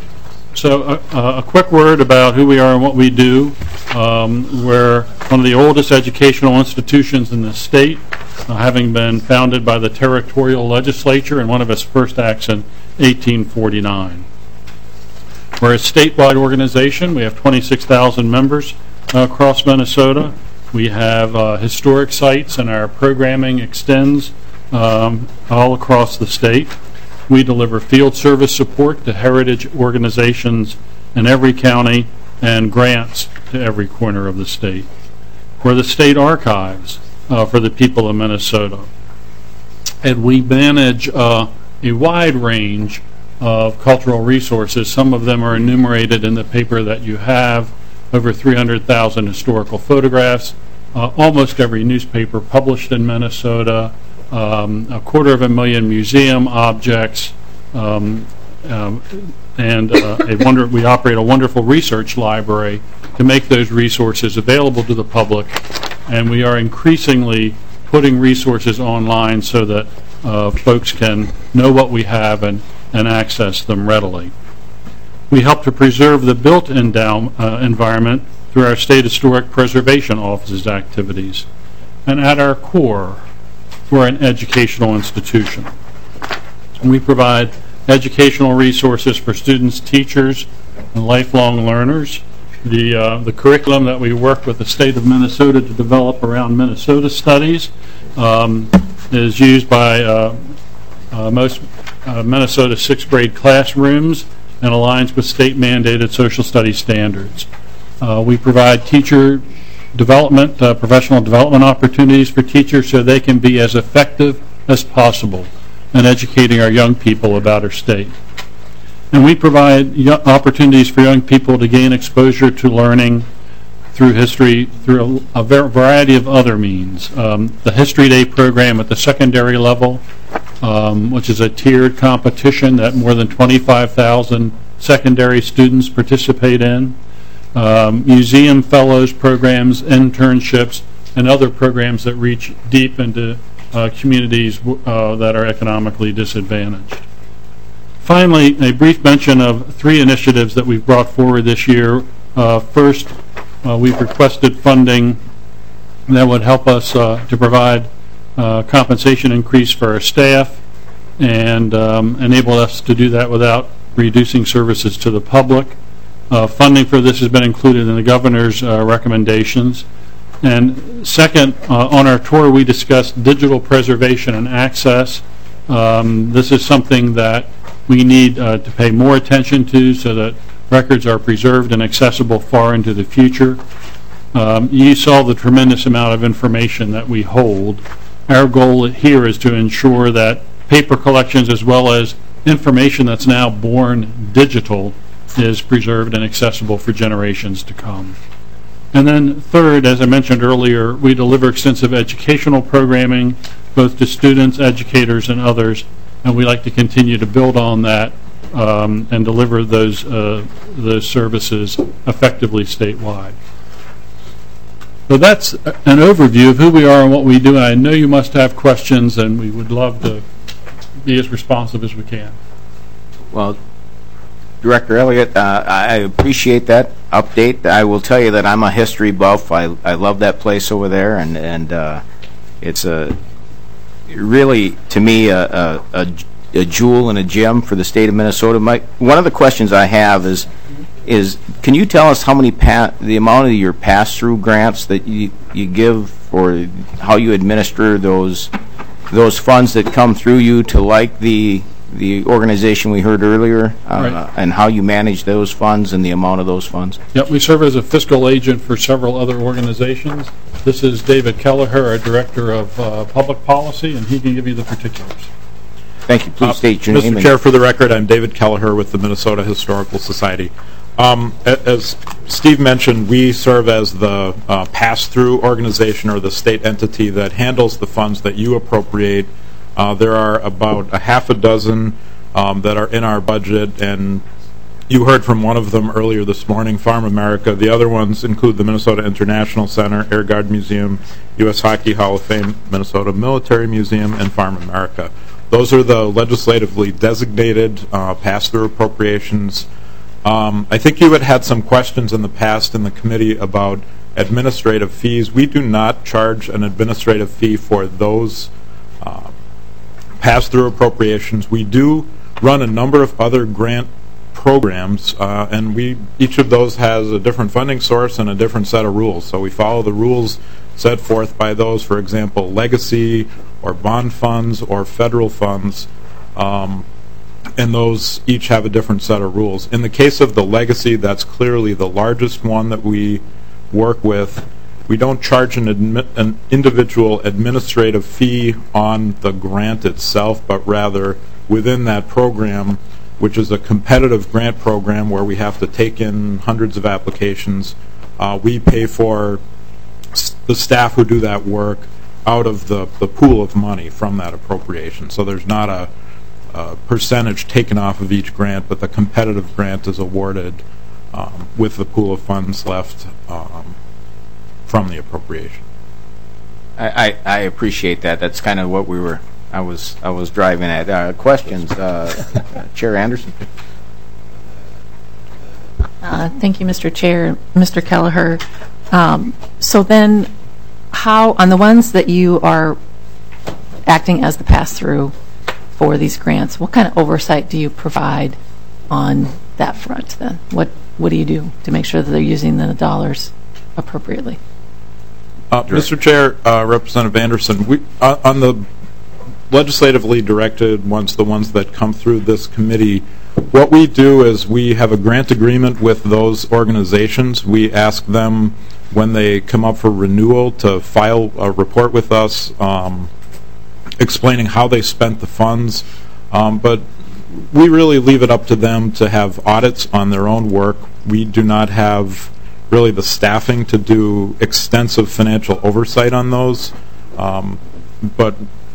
So uh, a quick word about who we are and what we do. Um, we're one of the oldest educational institutions in the state, uh, having been founded by the territorial legislature, and one of its first acts in eighteen forty-nine. We're a statewide organization. We have twenty-six thousand members uh, across Minnesota. We have uh, historic sites, and our programming extends um, all across the state. We deliver field service support to heritage organizations in every county and grants to every corner of the state. We're the state archives uh, for the people of Minnesota. And we manage uh, a wide range of cultural resources. Some of them are enumerated in the paper that you have. Over three hundred thousand historical photographs, uh, almost every newspaper published in Minnesota, Um, a quarter of a million museum objects, um, um, and uh, a wonder, we operate a wonderful research library to make those resources available to the public, and we are increasingly putting resources online so that uh, folks can know what we have and, and access them readily. We help to preserve the built endow, uh, environment through our State Historic Preservation Office's activities. And at our core, we're an educational institution. We provide educational resources for students, teachers, and lifelong learners. The, uh, the curriculum that we work with the state of Minnesota to develop around Minnesota studies um, is used by uh, uh, most uh, Minnesota sixth grade classrooms and aligns with state mandated social studies standards. Uh, we provide teacher development, uh, professional development opportunities for teachers so they can be as effective as possible in educating our young people about our state. And we provide opportunities for young people to gain exposure to learning through history through a, a variety of other means. Um, the History Day program at the secondary level, um, which is a tiered competition that more than twenty-five thousand secondary students participate in. Um, museum fellows programs, internships, and other programs that reach deep into uh, communities uh, that are economically disadvantaged. Finally, a brief mention of three initiatives that we've brought forward this year. Uh, first, uh, we've requested funding that would help us uh, to provide uh, compensation increase for our staff and um, enable us to do that without reducing services to the public. Uh, funding for this has been included in the governor's uh, recommendations. And second, uh, on our tour, we discussed digital preservation and access. Um, this is something that we need uh, to pay more attention to so that records are preserved and accessible far into the future. Um, you saw the tremendous amount of information that we hold. Our goal here is to ensure that paper collections as well as information that's now born digital is preserved and accessible for generations to come. And then third, as I mentioned earlier, we deliver extensive educational programming both to students, educators, and others, and we like to continue to build on that um, and deliver those, uh, those services effectively statewide. So that's an overview of who we are and what we do, and I know you must have questions, and we would love to be as responsive as we can. Well, Director Elliott, uh, I appreciate that update. I will tell you that I'm a history buff. I, I love that place over there, and, and uh, it's a really, to me, a, a, a, a jewel and a gem for the state of Minnesota. My, one of the questions I have is, is, can you tell us how many, pa the amount of your pass-through grants that you, you give, or how you administer those, those funds that come through you to like the, the organization we heard earlier, uh, Right. and how you manage those funds and the amount of those funds? Yep, we serve as a fiscal agent for several other organizations. This is David Kelleher, our Director of uh, Public Policy, and he can give you the particulars. Thank you. Please Uh, state your Mister name. Chair, for the record, I'm David Kelleher with the Minnesota Historical Society. Um, a- as Steve mentioned, we serve as the uh, pass-through organization or the state entity that handles the funds that you appropriate. Uh, there are about a half a dozen um, that are in our budget, and you heard from one of them earlier this morning, Farm America. The other ones include the Minnesota International Center, Air Guard Museum, U S Hockey Hall of Fame, Minnesota Military Museum, and Farm America. Those are the legislatively designated uh, pass-through appropriations. Um, I think you had had some questions in the past in the committee about administrative fees. We do not charge an administrative fee for those uh, pass-through appropriations. We do run a number of other grant programs, uh, and we each of those has a different funding source and a different set of rules. So we follow the rules set forth by those, for example, legacy or bond funds or federal funds, um, and those each have a different set of rules. In the case of the legacy, that's clearly the largest one that we work with. We don't charge an, admi an individual administrative fee on the grant itself, but rather within that program, which is a competitive grant program where we have to take in hundreds of applications. Uh, we pay for s the staff who do that work out of the, the pool of money from that appropriation. So there's not a, a percentage taken off of each grant, but the competitive grant is awarded um, with the pool of funds left um, from the appropriation. I, I, I appreciate that. That's kind of what we were, I was, I was driving at. Uh, questions, uh, Chair Anderson? Uh, thank you, Mister Chair. Mister Kelleher, um, so then how, on the ones that you are acting as the pass-through for these grants, what kind of oversight do you provide on that front then? What, what do you do to make sure that they're using the dollars appropriately? Uh, Mister Chair, uh, Representative Anderson, we, uh, on the legislatively directed ones, the ones that come through this committee, what we do is we have a grant agreement with those organizations. We ask them when they come up for renewal to file a report with us um, explaining how they spent the funds. Um, but we really leave it up to them to have audits on their own work. We do not have really the staffing to do extensive financial oversight on those. Um, but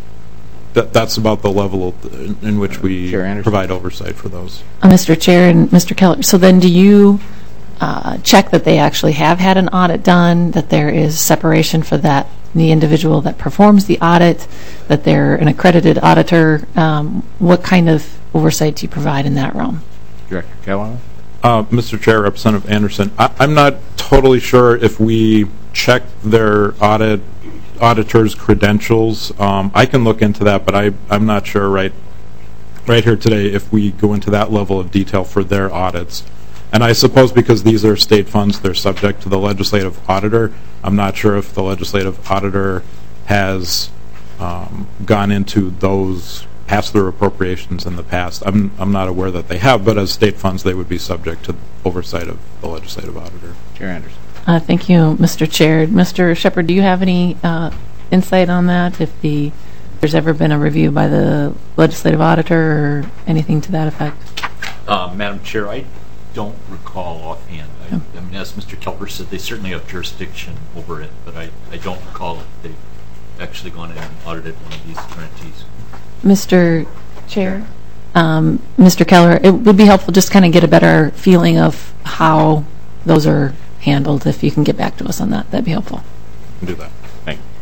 That, that's about the level in, in which we provide oversight for those. Uh, Mister Chair and Mister Keller, so then do you uh, check that they actually have had an audit done, that there is separation for that, the individual that performs the audit, that they're an accredited auditor? Um, what kind of oversight do you provide in that realm? Director Keller? Uh, Mister Chair, Representative Anderson, I, I'm not totally sure if we check their audit auditor's credentials. Um, I can look into that, but I, I'm not sure right right here today if we go into that level of detail for their audits. And I suppose because these are state funds, they're subject to the legislative auditor. I'm not sure if the legislative auditor has um, gone into those pass-through appropriations in the past. I'm, I'm not aware that they have, but as state funds, they would be subject to oversight of the legislative auditor. Chair Anderson. Uh, thank you, Mister Chair. Mister Shepard, do you have any uh, insight on that? If the there's ever been a review by the legislative auditor or anything to that effect? Uh, Madam Chair, I don't recall offhand. I, I mean, as Mister Kelper said, they certainly have jurisdiction over it, but I, I don't recall if they've actually gone in and audited one of these grantees. Mister Chair, um, Mister Keller, it would be helpful just kind of get a better feeling of how those are handled. If you can get back to us on that, that'd be helpful. Can do that. Thank you.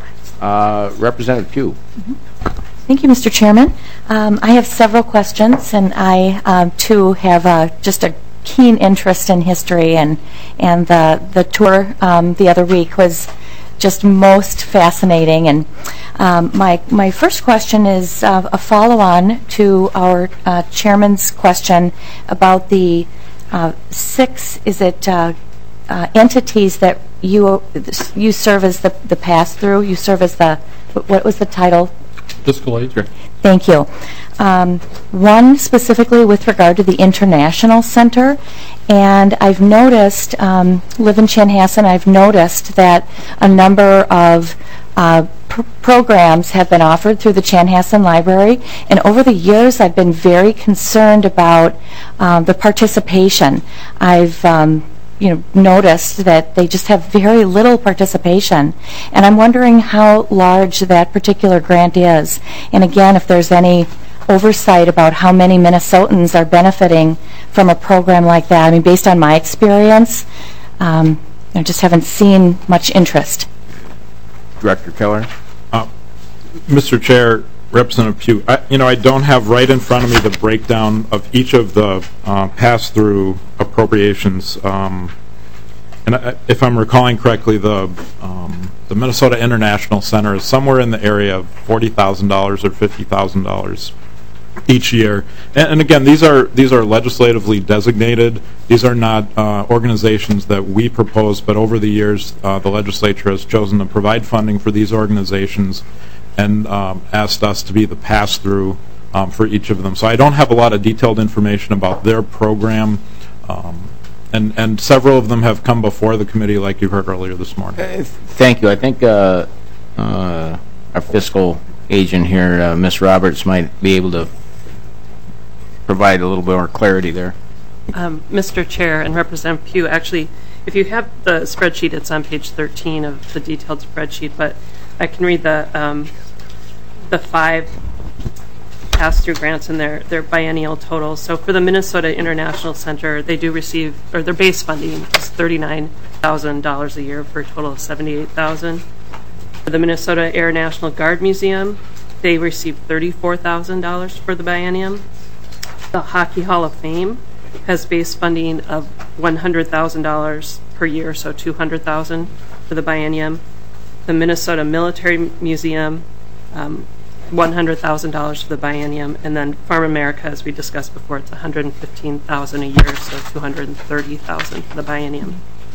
Uh, Representative Pugh. Mm-hmm. Thank you, Mister Chairman. Um, I have several questions, and I, um, too, have uh, just a keen interest in history, and and the the tour um, the other week was just most fascinating. And um, my my first question is uh, a follow-on to our uh, chairman's question about the uh, six, is it uh, uh, entities that you you serve as the, the pass-through? You serve as the, what was the title? Fiscal agent. Thank you. Um, one specifically with regard to the International Center, and I've noticed, um, live in Chanhassen, I've noticed that a number of uh, pr programs have been offered through the Chanhassen Library, and over the years I've been very concerned about uh, the participation. I've um, you know, noticed that they just have very little participation. And I'm wondering how large that particular grant is. And again, if there's any oversight about how many Minnesotans are benefiting from a program like that. I mean, based on my experience, um, I just haven't seen much interest. Director Keller? Uh, Mister Chair, Representative Pugh, I, you know, I don't have right in front of me the breakdown of each of the uh, pass-through appropriations. Um, and I, if I'm recalling correctly, the um, the Minnesota International Center is somewhere in the area of forty thousand dollars or fifty thousand dollars each year. And, and again, these are these are legislatively designated. These are not uh, organizations that we propose, but over the years, uh, the legislature has chosen to provide funding for these organizations and um, asked us to be the pass-through um, for each of them. So I don't have a lot of detailed information about their program, um, and, and several of them have come before the committee, like you heard earlier this morning. Uh, thank you. I think uh, uh, our fiscal agent here, uh, Miz Roberts, might be able to provide a little bit more clarity there. Um, Mister Chair and Representative Pugh, actually, if you have the spreadsheet, it's on page thirteen of the detailed spreadsheet, but I can read the um, the five pass-through grants and their, their biennial totals. So for the Minnesota International Center, they do receive, or their base funding is thirty-nine thousand dollars a year for a total of seventy-eight thousand dollars. For the Minnesota Air National Guard Museum, they receive thirty-four thousand dollars for the biennium. The Hockey Hall of Fame has base funding of one hundred thousand dollars per year, so two hundred thousand dollars for the biennium. The Minnesota Military Museum, um, one hundred thousand dollars for the biennium, and then Farm America, as we discussed before, it's one hundred fifteen thousand dollars a year, so two hundred thirty thousand dollars for the biennium.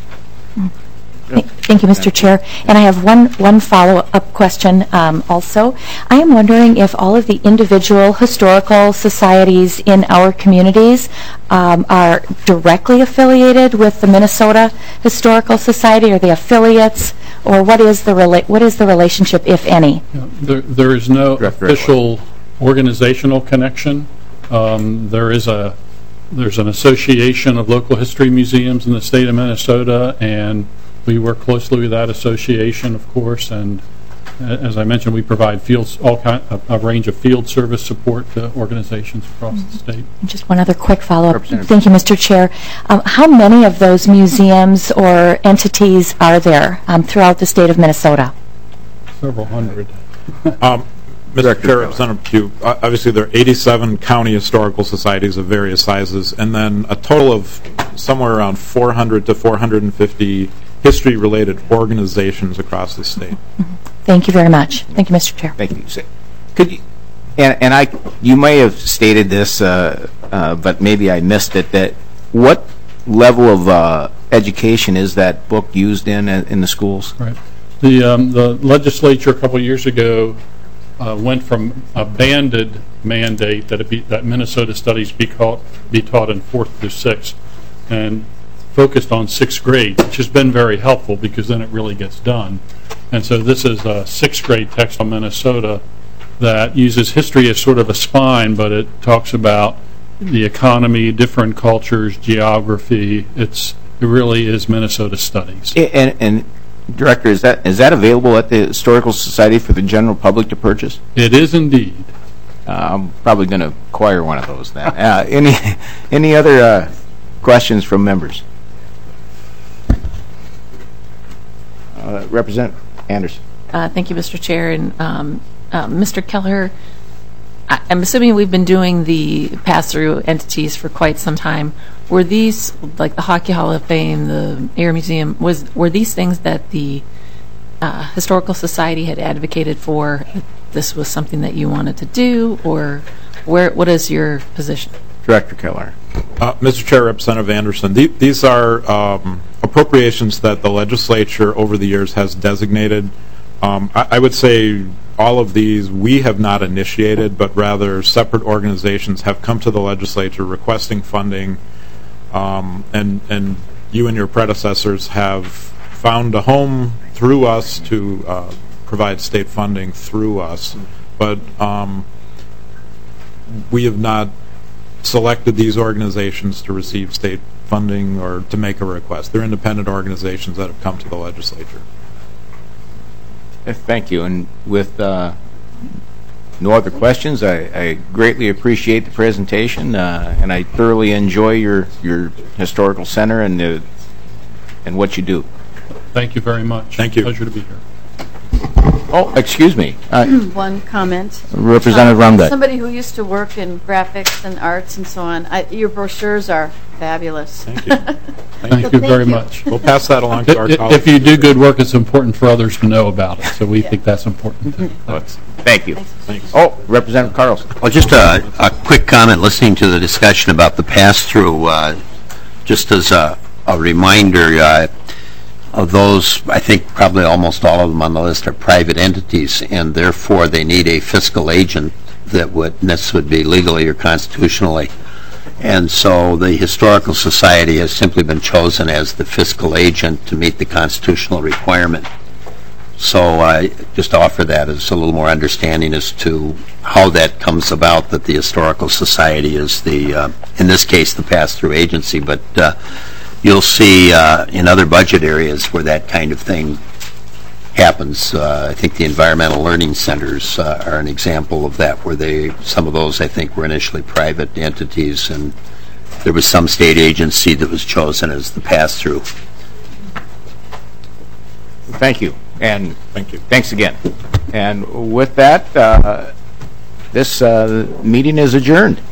Thank you, Mister Chair. And I have one, one follow-up question um, also. I am wondering if all of the individual historical societies in our communities um, are directly affiliated with the Minnesota Historical Society, or the affiliates, or what is the rela what is the relationship, if any? Yeah, there, there is no official organizational connection. Um, there is a there's an association of local history museums in the state of Minnesota, and we work closely with that association, of course, and uh, as I mentioned, we provide fields, all kind, a, a range of field service support to organizations across mm-hmm. the state. Just one other quick follow-up. Thank you, Mister Chair. Um, how many of those museums or entities are there um, throughout the state of Minnesota? Several hundred. um, Mister Chair, Representative Pugh, uh, obviously there are eighty-seven county historical societies of various sizes, and then a total of somewhere around four hundred to four hundred fifty history-related organizations across the state. Mm-hmm. Thank you very much. Thank you, Mister Chair. Thank you. Could you, and, and I, you may have stated this, uh, uh, but maybe I missed it, that what level of uh, education is that book used in in the schools? Right. The, um, the legislature a couple of years ago uh, went from a banded mandate that, it be, that Minnesota studies be, caught, be taught in fourth through sixth, and focused on sixth grade, which has been very helpful because then it really gets done. And so this is a sixth grade text on Minnesota that uses history as sort of a spine, but it talks about the economy, different cultures, geography. It's it really is Minnesota studies. And, and Director, is that is that available at the Historical Society for the general public to purchase? It is indeed. Uh, I'm probably going to acquire one of those then. Uh, any any other uh, questions from members? Uh, Representative Anderson. Uh, thank you, Mister Chair. And um, uh, Mister Keller, I, I'm assuming we've been doing the pass-through entities for quite some time. Were these, like the Hockey Hall of Fame, the Air Museum, was were these things that the uh, Historical Society had advocated for? This was something that you wanted to do, or where? What is your position? Director Keller. Uh, Mister Chair, Representative Anderson, the, these are um, appropriations that the legislature over the years has designated. Um, I, I would say all of these we have not initiated, but rather separate organizations have come to the legislature requesting funding, um, and, and you and your predecessors have found a home through us to uh, provide state funding through us. But um, we have not selected these organizations to receive state funding or to make a request. They're independent organizations that have come to the legislature. Thank you. And with uh, no other questions, I, I greatly appreciate the presentation, uh, and I thoroughly enjoy your, your historical center and the, and what you do. Thank you very much. Thank you. Pleasure to be here. Oh, excuse me. Uh, One comment. Representative Uh, Rumgut. Somebody who used to work in graphics and arts and so on, I, your brochures are fabulous. Thank you. Thank So you thank very you. much. We'll pass that along to our If- colleagues. If you do good work, it's important for others to know about it, so we think that's important too. Thanks. Thank you. Thanks. Oh, Representative Carlson. Well, just a, a quick comment listening to the discussion about the pass-through. Uh, just as a, a reminder, uh, of those, I think probably almost all of them on the list are private entities, and therefore they need a fiscal agent that would, and this would be legally or constitutionally. And so the Historical Society has simply been chosen as the fiscal agent to meet the constitutional requirement. So I just offer that as a little more understanding as to how that comes about, that the Historical Society is the, uh, in this case, the pass-through agency. But uh, you'll see uh, in other budget areas where that kind of thing happens. Uh, I think the environmental learning centers uh, are an example of that, where they, some of those I think were initially private entities, and there was some state agency that was chosen as the pass-through. Thank you. And thank you. Thanks again. And with that, uh, this uh, meeting is adjourned.